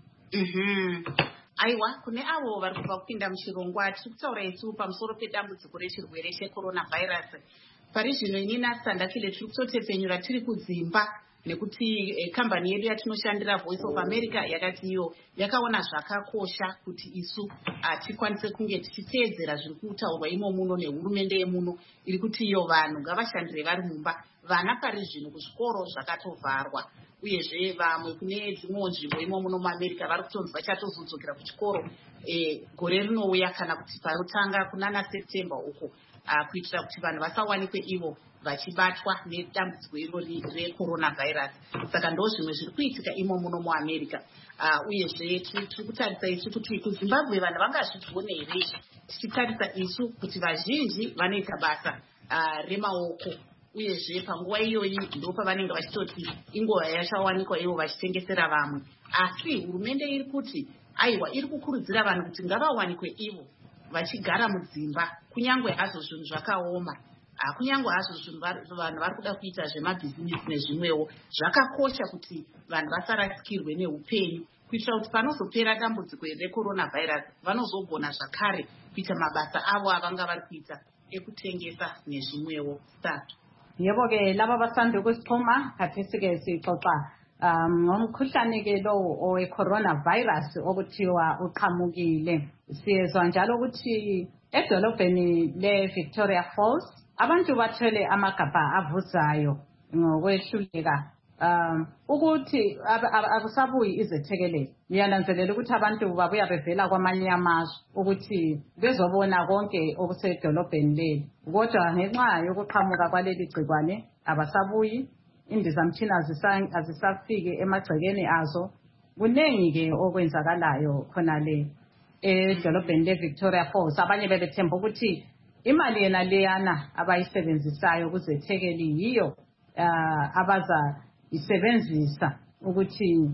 Mm-hmm. Aiwa, kune avo vari kubva kupinda muchirongwa tiri kutaura isu pamusoro pedambudziko rechirwere checoronavirus. Pari zvino ini naSandakile tiri kutotepfenyura tiri kudzimba nekuti kambani yedu yatinoshandira Voice of America yakati iyo yakaona zvakakosha kuti isu tikwanise kunge tichiteedzera zviri kutaurwa imo muno nehurumende yemuno iri kuti iyo vanhu ngavashandire vari mumba. Vana pari zvino kuzvikoro zvakatovharwa uyezve vamwe kune dzimwewo nzvimbo imo muno muAmerica vari kutonzi vachatozodzokera kuchikoro gore rinouya kana kuti parutanga kunana September uko kuitira kuti vanhu vasawanikwe ivo vachibatwa nedambudziko iro recoronavirus. Saka ndo zvimwe zviri kuitika imo muno muAmerica. Uyezve tiri kutarisa isu kuti kuZimbabwe vanhu vangazvione here tichitarisa isu kuti vazhinji vanoita basa remaoko. Uyezve panguva iyoyi ndo pavanenge vachitoti ingova yachawanikwa ivo vachitengesera vamwe. Asi hurumende iri kuti aiwa iri kukurudzira vanhu kuti ngavawanikwe ivo vachigara mudzimba kunyangwe hazvo zvinhu zvakaoma. Kunyangwe hazvo zvinhu vanhu vari kuda kuita zvemabhizinesi nezvimwewo zvakakosha kuti vanhu vasarasikirwe neupenyu kuitira kuti panozopera dambudziko recoronavirus vanozogona zvakare kuita mabasa avo avanga vari kuita ekutengesa nezvimwewo. Yebo ke laba basanda ukusixhuma khathesi ke sixoxa ngomkhuhlane ke lo owe-coronavirus okuthiwa uqhamukile. Siyezwa njalo ukuthi edolobheni le-Victoria Falls abantu bathwele amagabha avuzayo ngokwehluleka um ukuthi akusabuyi izethekelelo. Ngiyananzelela ukuthi abantu babuya bevela kwamanye amazwe ukuthi bezobona konke okusedolobheni leli, kodwa ngenxa yokuqhamuka kwaleli gcikwane abasabuyi, indizamtshina azisafike emagcekeni azo. Kuningi ke okwenzakalayo khona le edolobheni le-Victoria Falls. Abanye bebethemba ukuthi imali yena leyana abayisebenzisayo kuzethekeli yiyo abaza isebenzisa ukuthi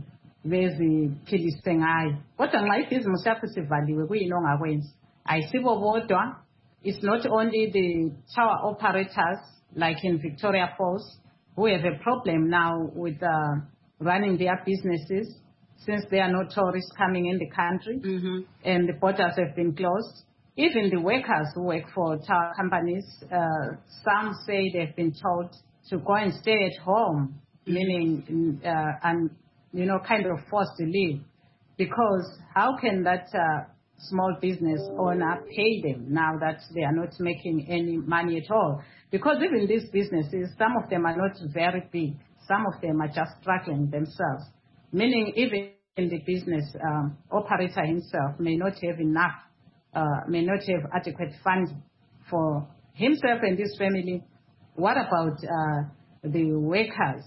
beziphilise ngayo. Kodwa nxa ibhizimusi yakho sivaliwe kuyini ongakwenza? Ayisibo bodwa. It's not only the tower operators like in Victoria Falls who have a problem now with uh, running their businesses since there are no tourists coming in the country, mm-hmm. and the borders have been closed. Even the workers who work for tower companies, uh, some say they've been told to go and stay at home, mm-hmm. meaning, uh, and, you know, kind of forced to leave. Because how can that uh, small business owner pay them now that they are not making any money at all? Because even these businesses, some of them are not very big. Some of them are just struggling themselves. Meaning even the business um, operator himself may not have enough, uh, may not have adequate funds for himself and his family. What about uh, the workers?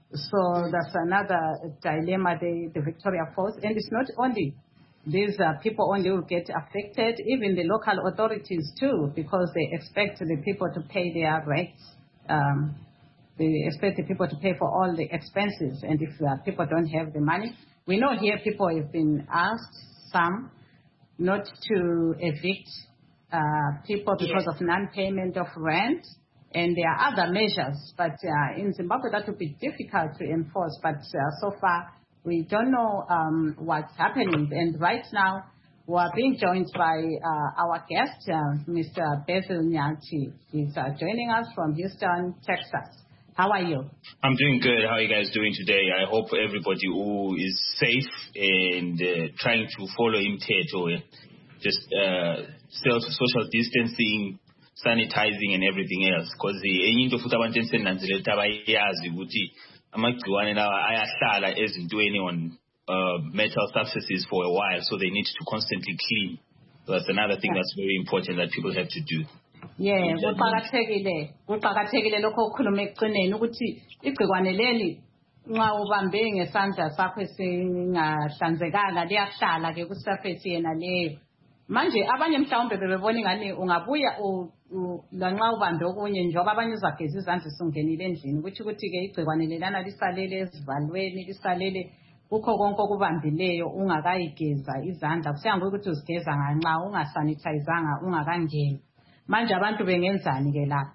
So that's another dilemma, the, the Victoria Falls. And it's not only these uh, people only will get affected, even the local authorities too, because they expect the people to pay their rates. Um, they expect the people to pay for all the expenses. And if uh, people don't have the money, we know here people have been asked, some, not to evict uh, people because yes. of non-payment of rent. And there are other measures, but uh, in Zimbabwe that would be difficult to enforce. But uh, so far, we don't know um, what's happening. And right now, we are being joined by uh, our guest, uh, Mister Basil Nyathi. He's uh, joining us from Houston, Texas. How are you? I'm doing good. How are you guys doing today? I hope everybody who is safe and uh, trying to follow imithetho, just uh, social distancing, sanitizing and everything else, because enye into futhi abantu ensenanzile ukuthi abayazi ukuthi amagciwane lawa ayahlala ezintweni on uh, metal surfaces for a while, so they need to constantly clean. So that's another thing that's very important that people have to do. Yeah, kuqakathekile kuqakathekile lokho ukukhuluma ekucineni ukuthi igcikwane leli nxa ubambe ngesandla sakho esingahlanzekanga liyahlala ke ku surface yena leyo. manje abanye mhlawumbe bebebona ingane ungabuya lanxa ubambe okunye njengoba abanye uzageza izandla sungenile endlini ukuthi ukuthi ke igcikwane lelana lisalele esivalweni lisalele kukho konke okubambileyo ungakayigeza izandla kusiyangokuthi ukuthi uzigeza nganxa ungasanitizanga ungakangeni manje abantu bengenzani ke lapho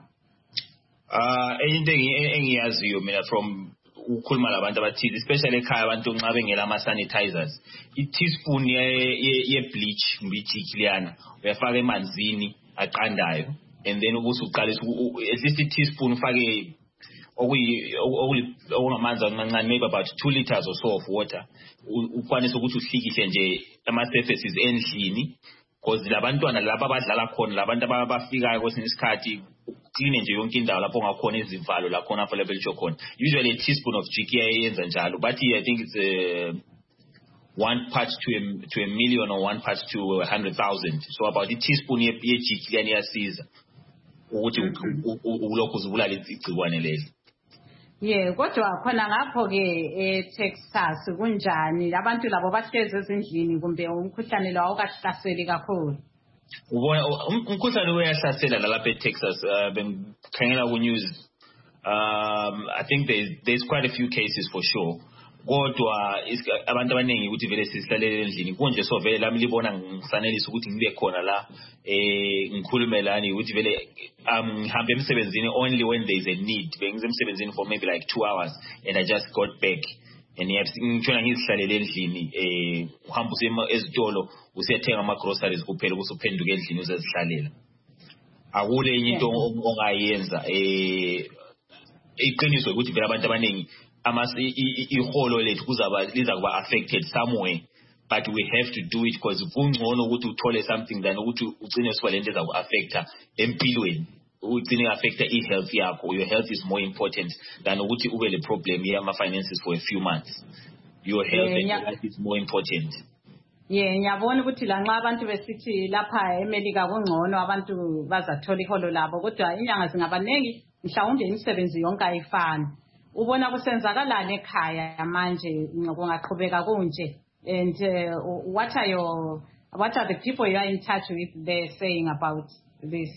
ah into engiyaziyo mina from ukhuluma labantu abathile especially ekhaya abantu nxa bengela ama sanitizers i teaspoon ye bleach ngijiki liyana uyafaka emanzini aqandayo and then ubusuqalisa at least a teaspoon ufake okuyi okungamanzi amancane maybe about two liters or so of water ukwanisa ukuthi uhlikishe nje ama surfaces endlini because labantwana lapha abadlala khona labantu abafikayo kwesinye isikhathi clean nje yonke indawo lapho ngakhona izivalo la khona for level khona usually a teaspoon of jiki yenza njalo but I think it's a one part to a, to a million or one part to a hundred thousand so about a teaspoon ye jiki liyani yasiza ukuthi ulokhu uzibulala igcikwane leli. Yeah, kodwa khona ngapho ke eTexas kunjani abantu labo bahlezi ezindlini kumbe umkhuhlane lo awukahlaseli kakhulu? Ubona umkhuhlane uyahlasela lapha eTexas bengikhangela ku news um I think there's there's quite a few cases for sure. Kodwa abantu abaningi ukuthi vele sisihlalele endlini konje so vele lami libona ngisanelisa ukuthi ngibe khona la eh ngikhulumelani ukuthi vele um ngihambe emsebenzini only when there is a need bengize emsebenzini for maybe like two hours and I just got back and ngitshona ngizihlalele endlini eh uhamba usema ezitolo usiyathenga ama groceries kuphela usuphenduka endlini uzezihlalela akule enye into ongayenza eh iqiniso ukuthi vele abantu abaningi amasi iholo lethu kuzaba liza kuba affected somewhere but we have to do it because kungcono ukuthi uthole something than ukuthi ugcine uswalento eza ku affecta empilweni ugcine affecta i-health yakho your health is more important than ukuthi ube le problem yama finances for a few months your health yeah, and your life is more important. Yeah, ngiyabona ukuthi la nxa abantu besithi lapha eMelika kungcono abantu bazathola iholo labo kodwa inyanga zingabanengi mhlawumbe imisebenzi yonke ayifani ubona kusenzakalana ekhaya manje kungaqhubeka kunje and uh, what are your what are the people you are in touch with they saying about this?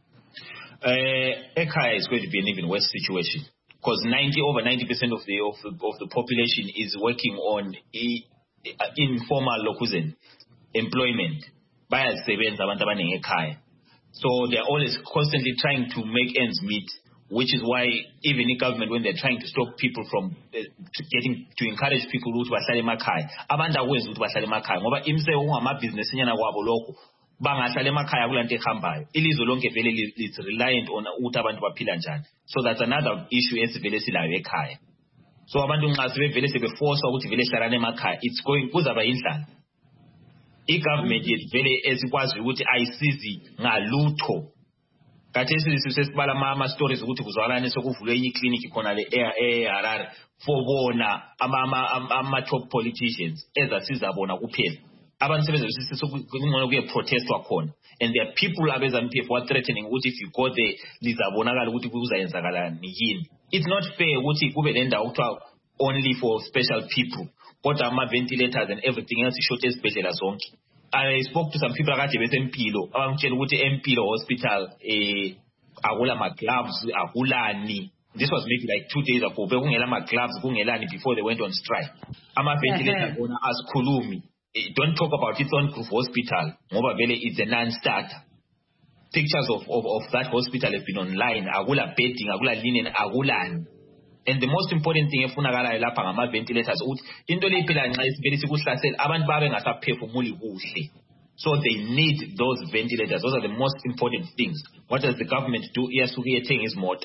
Uh, ekhaya is going to be an even worse situation because ninety over ninety percent of the of the of the population is working on e, informal lokuzen employment bayasebenza abantu abaningi ekhaya so they are always constantly trying to make ends meet. Which is why even the government, when they're trying to stop people from uh, to getting to encourage people to bahlale emakhaya, abantu akwenzi ukuthi bahlale emakhaya ngoba imse ungama business nyana kwabo lokho bangahlale emakhaya kulanto ehambayo ilizwe lonke vele it's reliant on ukuthi abantu baphila njani so that's another issue esivele silayo ekhaya so abantu nxa sebevele sebeforce ukuthi vele hlalane emakhaya it's going kuzaba indlala i-government yethu vele esikwazi ukuthi ayisizi ngalutho kathesi sisibala ama stories ukuthi kuzwakala sokuvulwe enye clinic khona le eHarare for bona ama ama top politicians ezasiza bona kuphela abantu sebenzisa sokungcono kuye protestwa khona and there are people abeza M P F who are threatening ukuthi if you go there lizabonakala ukuthi kuzayenzakalani yini it's not fair ukuthi kube lendawo ukuthiwa only for special people kodwa ama ventilators and everything else short esibhedlela zonke. I spoke to some people akade besempilo abangitshela ukuthi empilo hospital eh akula ma gloves akulani. This was maybe like two days ago bekungela ma gloves kungelani before they went on strike. Ama ventilator bona asikhulumi. Don't talk about its own hospital ngoba vele it's a non-starter. Pictures of, of of that hospital have been online akula bedding akula linen akulani. And the most important thing efunakala lapha ngama ventilators ukuthi into leyiphela nxa isivele sikuhlasela abantu babe ngasaphefumuli kuhle so they need those ventilators. Those are the most important things. What does the government do? Iyasuke yethenga izimoto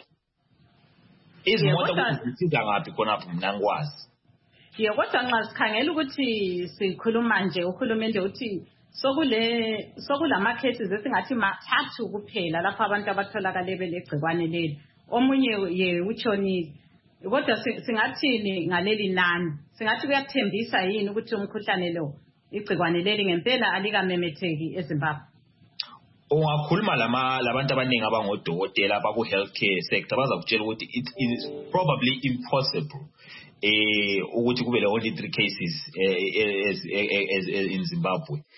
izimoto ukuthi zisiza ngaphi khonapho mina ngikwazi. Yeah, kodwa nxa sikhangela ukuthi sikhuluma nje uhulumende uthi sokule sokulama cases esingathi mathathu kuphela lapha abantu abatholakala belegcikwane leli omunye ye utshonile kodwa singathini ngaleli nani singathi kuyathembisa yini ukuthi umkhuhlane lo igcikwane leli ngempela alikamemetheki eZimbabwe. Ungakhuluma lama labantu abaningi abangodokotela abaku healthcare sector bazakutshela ukuthi it is probably impossible eh ukuthi kube le only three cases eh in Zimbabwe.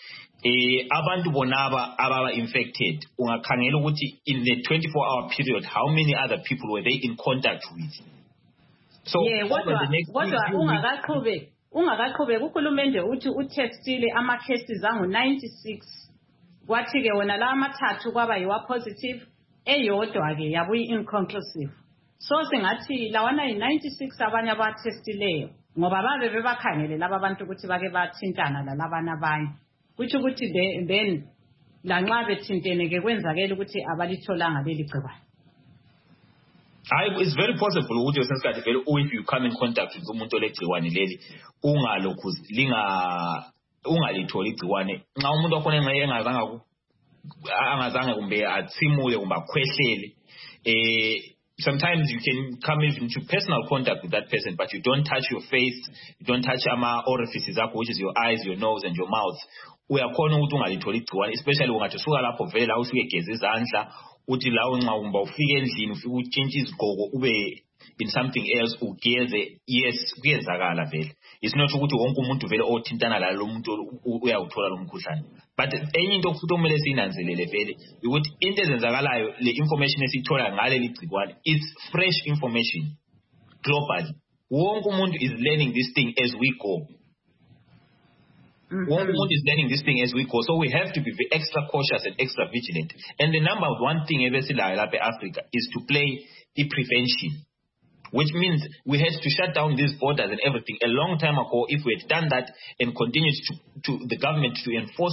eh abantu bonaba ababa infected ungakhangela ukuthi in the twenty-four hour period how many other people were they in contact with. So yeah, kodwa kodwa ungakaqhubeki ungakaqhubeki uhulumende uthi utestile ama cases angu ninety-six kwathi ke wona la amathathu kwaba yiwa positive eyodwa ke yabuyi inconclusive. So singathi lawana i ninety-six abanye abatestileyo ngoba babe bebakhangele laba bantu ukuthi bake bathintana la labana abanye kuthi ukuthi then lanxa bethintene ke kwenzakela ukuthi abalitholanga leli gciwane. I, it's very possible ukuthi usesikhathi vele if you come in contact with umuntu olegciwane leli ungalokhu linga ungalitholi igciwane nxa umuntu wakhona engaye engazanga angazange kumbe athimule kumbe akhwehlele eh sometimes you can come into personal contact with that person but you don't touch your face, you don't touch ama orifices akho which is your eyes, your nose and your mouth. Uyakhona ukuthi ungalitholi igciwane especially ungathi suka lapho vele la usuke geza izandla uthi lawo nxa umba ufike endlini ufike utshintshe izigqoko ube in something else ugeze. Yes, kuyenzakala vele. It's not ukuthi wonke umuntu vele othintana la lo muntu uyawuthola lo mkhuhlane. But enye into futhi omele sinanzelele vele ukuthi into ezenzakalayo le information esithola ngale ligcikwane is fresh information globally. Wonke umuntu is learning this thing as we go. Mm-hmm. Wonke umuntu is learning this thing as we go. So we have to be extra cautious and extra vigilant. And the number one thing ebesilayo lapha eAfrica is to play the prevention. Which means we had to shut down these borders and everything a long time ago. If we had done that and continued to, to the government to enforce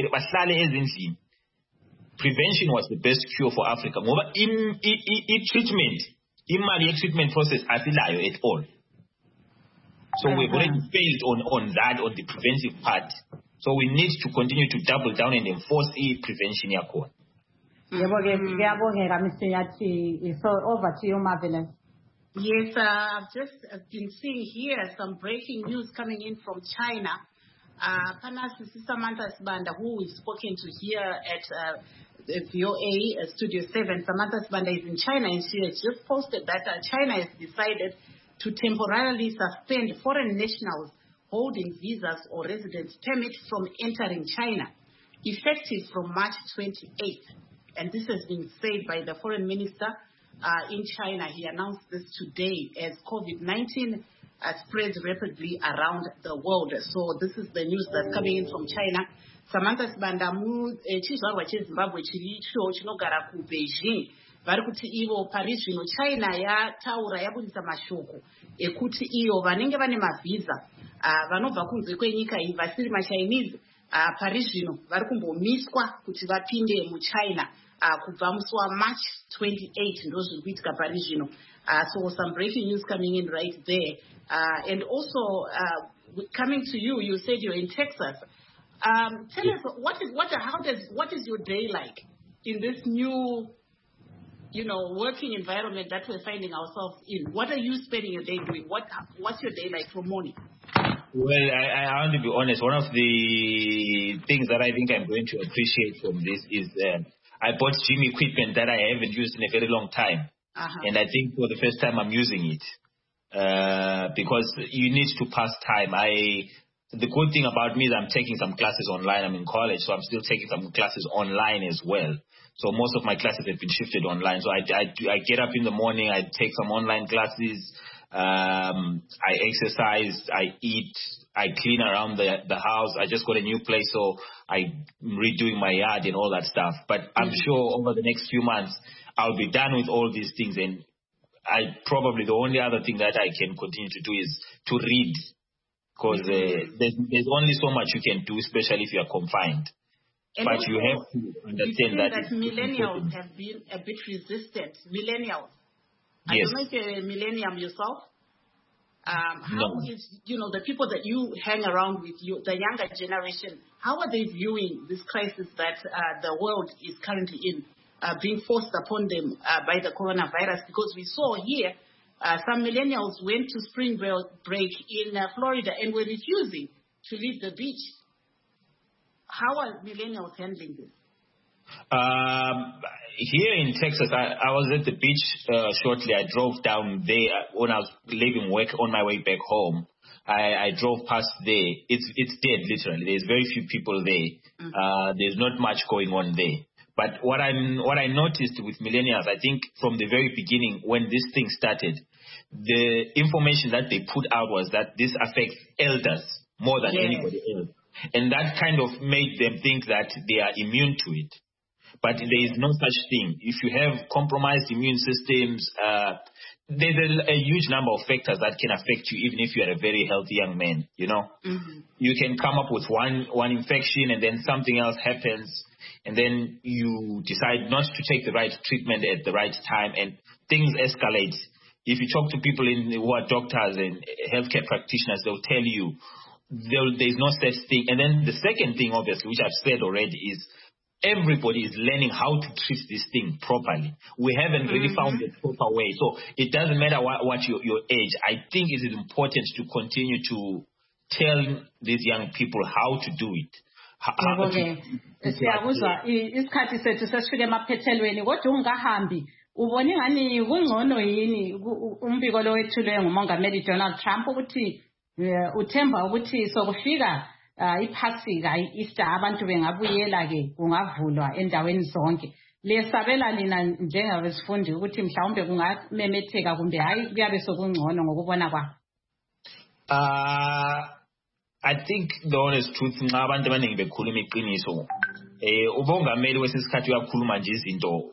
prevention was the best cure for Africa. In, in, in treatment, in my treatment process, I feel at all. So we've already failed on, on that, on the preventive part. So we need to continue to double down and enforce the prevention. So over to you, Marvelous. Yes, uh, I've just uh, been seeing here some breaking news coming in from China. Uh, Panas Samantha Sibanda, who we've spoken to here at uh, the V O A uh, Studio seven. Samantha Sibanda is in China and she has just posted that uh, China has decided to temporarily suspend foreign nationals holding visas or residence permits from entering China, effective from March twenty-eighth. And this has been said by the foreign minister Uh, in China. He announced this today as COVID nineteen uh, spreads rapidly around the world. So this is the news that's coming in from China. Samantha Sibanda mu chizvarwa cheZimbabwe chiricho chinogara ku Beijing vari kuti ivo Paris zvino China yataura yabudisa mashoko ekuti iyo vanenge vane mavhisa uh, vanobva kunze kwenyika iyi vasiri maChinese uh, Paris zvino vari kumbomiswa kuti vapinde muChina. Uh, kubva musi wa March twenty-eighth ndo zviri kuitika Paris zvino. Uh, so some breaking news coming in right there. Uh, and also uh, coming to you, you said you're in Texas. Um, tell us what is what how does what is your day like in this new, you know, working environment that we're finding ourselves in? What are you spending your day doing? What what's your day like from morning? Well, I, I want to be honest. One of the things that I think I'm going to appreciate from this is uh, I bought gym equipment that I haven't used in a very long time. Uh-huh. And I think for the first time I'm using it. Uh, because you need to pass time. I, the good thing about me is I'm taking some classes online. I'm in college, so I'm still taking some classes online as well. So most of my classes have been shifted online. So I, I, I get up in the morning, I take some online classes, um, I exercise, I eat, I clean around the the house. I just got a new place, so I'm redoing my yard and all that stuff. But I'm mm-hmm. sure over the next few months, I'll be done with all these things. And I probably the only other thing that I can continue to do is to read. Because uh, there's, there's only so much you can do, especially if you are confined. And but also, you have to understand that, that millennials have been a bit resistant. Millennials. I yes. don't know if you're a millennium yourself. Um, how no. is, you know, the people that you hang around with, you, the younger generation, how are they viewing this crisis that uh, the world is currently in, uh, being forced upon them uh, by the coronavirus? Because we saw here uh, some millennials went to spring break in uh, Florida and were refusing to leave the beach. How are millennials handling this? Um, here in Texas, I, I was at the beach uh, shortly. I drove down there when I was leaving work on my way back home. I, I drove past there. It's it's dead, literally. There's very few people there. Mm-hmm. Uh, there's not much going on there. But what I what I noticed with millennials, I think from the very beginning when this thing started, the information that they put out was that this affects elders more than yes. anybody else. And that kind of made them think that they are immune to it. But there is no such thing. If you have compromised immune systems, uh, there's a, a huge number of factors that can affect you, even if you are a very healthy young man, you know. Mm-hmm. You can come up with one, one infection and then something else happens, and then you decide not to take the right treatment at the right time, and things escalate. If you talk to people in, who are doctors and healthcare practitioners, they'll tell you there's no such thing. And then the second thing, obviously, which I've said already, is everybody is learning how to treat this thing properly. We haven't really mm-hmm. found the proper way. So it doesn't matter what, what your, your age. I think it is important to continue to tell these young people how to do it. Okay. Siyakuzwa isikhathi sethu sesifike emaphethelweni kodwa ungahambi ubone ngani kungcono yini umbiko lo wethulwe ngumongameli Donald Trump ukuthi uthemba ukuthi sokufika iphasika iEaster abantu bengabuyela ke kungavulwa endaweni zonke lesabela nina njengabesifundi ukuthi mhlawumbe kungamemetheka kumbe hayi kuyabe sokungcono ngokubona kwa uh I think the honest truth nxa abantu abaningi bekhuluma iqiniso eh ubongameli wesisikhathi uyakhuluma nje izinto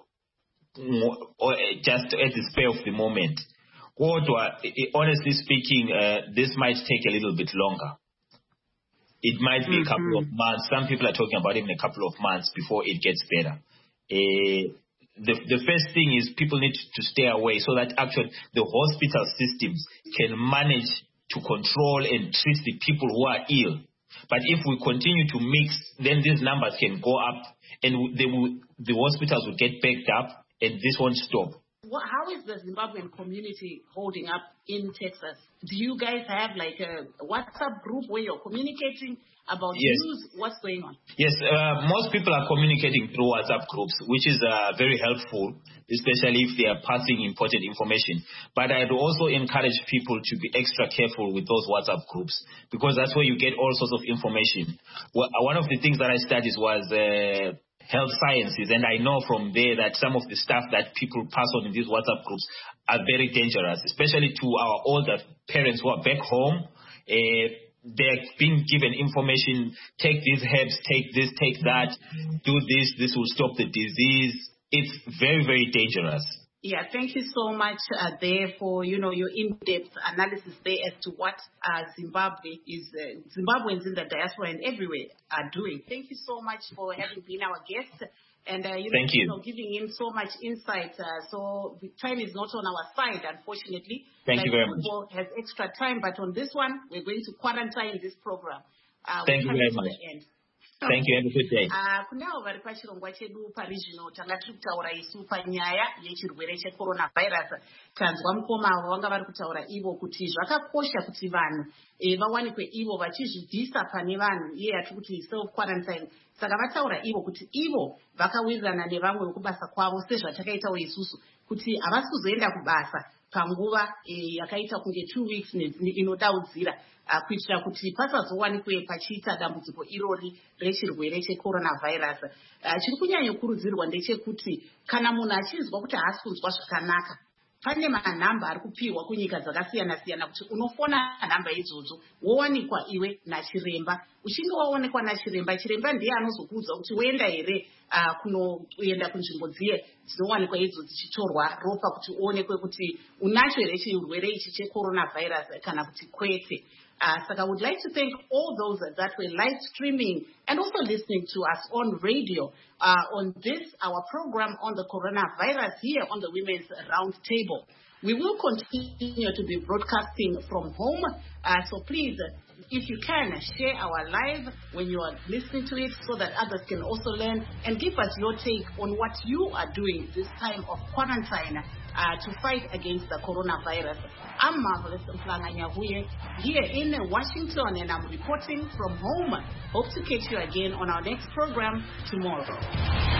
just at the spur of the moment kodwa honestly speaking uh, this might take a little bit longer. It might be mm-hmm. a couple of months. Some people are talking about even a couple of months before it gets better. Uh, the the first thing is people need to stay away so that actually the hospital systems can manage to control and treat the people who are ill. But if we continue to mix, then these numbers can go up and they will, the hospitals will get backed up and this won't stop. Well, how is the Zimbabwean community holding up in Texas? Do you guys have like a WhatsApp group where you're communicating about yes. news? What's going on? Yes, uh, most people are communicating through WhatsApp groups, which is uh, very helpful, especially if they are passing important information. But I'd also encourage people to be extra careful with those WhatsApp groups because that's where you get all sorts of information. Well, one of the things that I studied was uh, health sciences, and I know from there that some of the stuff that people pass on in these WhatsApp groups are very dangerous, especially to our older parents who are back home. Uh, they're being given information, take these herbs, take this, take that, do this, this will stop the disease. It's very, very dangerous. Yeah, thank you so much uh, there for, you know, your in-depth analysis there as to what uh, Zimbabwe is, uh, Zimbabweans in the diaspora and everywhere are doing. Thank you so much for having been our guest and, uh, you, know, thank you. you know, giving in so much insight. Uh, so the time is not on our side, unfortunately. Thank like you very much. Football has extra time, but on this one, we're going to quarantine this program. Uh, thank you very much. Thank you. Have a good day. Kunao vari pachirongwa chedu parizvino tanga tiri kutaura isu panyaya yechirwere cheCoronavirus. Tanzwa mukoma avo vanga vari kutaura ivo kuti zvakakosha kuti vanhu vawanikwe ivo vachizvibvisa pane vanhu iye yatiri kuti self quarantine. Saka vataura ivo kuti ivo vakawirirana nevamwe vekubasa kwavo sezvatakaitawo isusu kuti havasi kuzoenda kubasa panguva yakaita kunge two weeks inodaudzira. Uh, kuitira kuti pasazowanikwe pachiita dambudziko irori rechirwere cheCoronavirus. Uh, chiri kunyanyokurudzirwa ndechekuti kana munhu achizwa kuti haasi kunzwa zvakanaka, pane manhamba ari kupiwa kunyika dzakasiyana siyana kuti unofona nhamba idzodzo wowanikwa iwe nachiremba. Uchinge waonekwa nachiremba, chiremba ndiye anozokuudza kuti woenda here uh, kunoenda kunzvimbo dziye dzinowanikwa idzo dzichitorwa ropa kuti uonekwe kuti unacho here chirwere ichi cheCoronavirus kana kuti kwete. Uh, so I would like to thank all those that were live streaming and also listening to us on radio uh, on this, our program on the coronavirus here on the Women's Round Table. We will continue to be broadcasting from home. Uh, so please, if you can, share our live when you are listening to it so that others can also learn and give us your take on what you are doing this time of quarantine uh, to fight against the coronavirus. I'm Marvelous Mplanga-Nyavuye here in Washington and I'm reporting from home. Hope to catch you again on our next program tomorrow.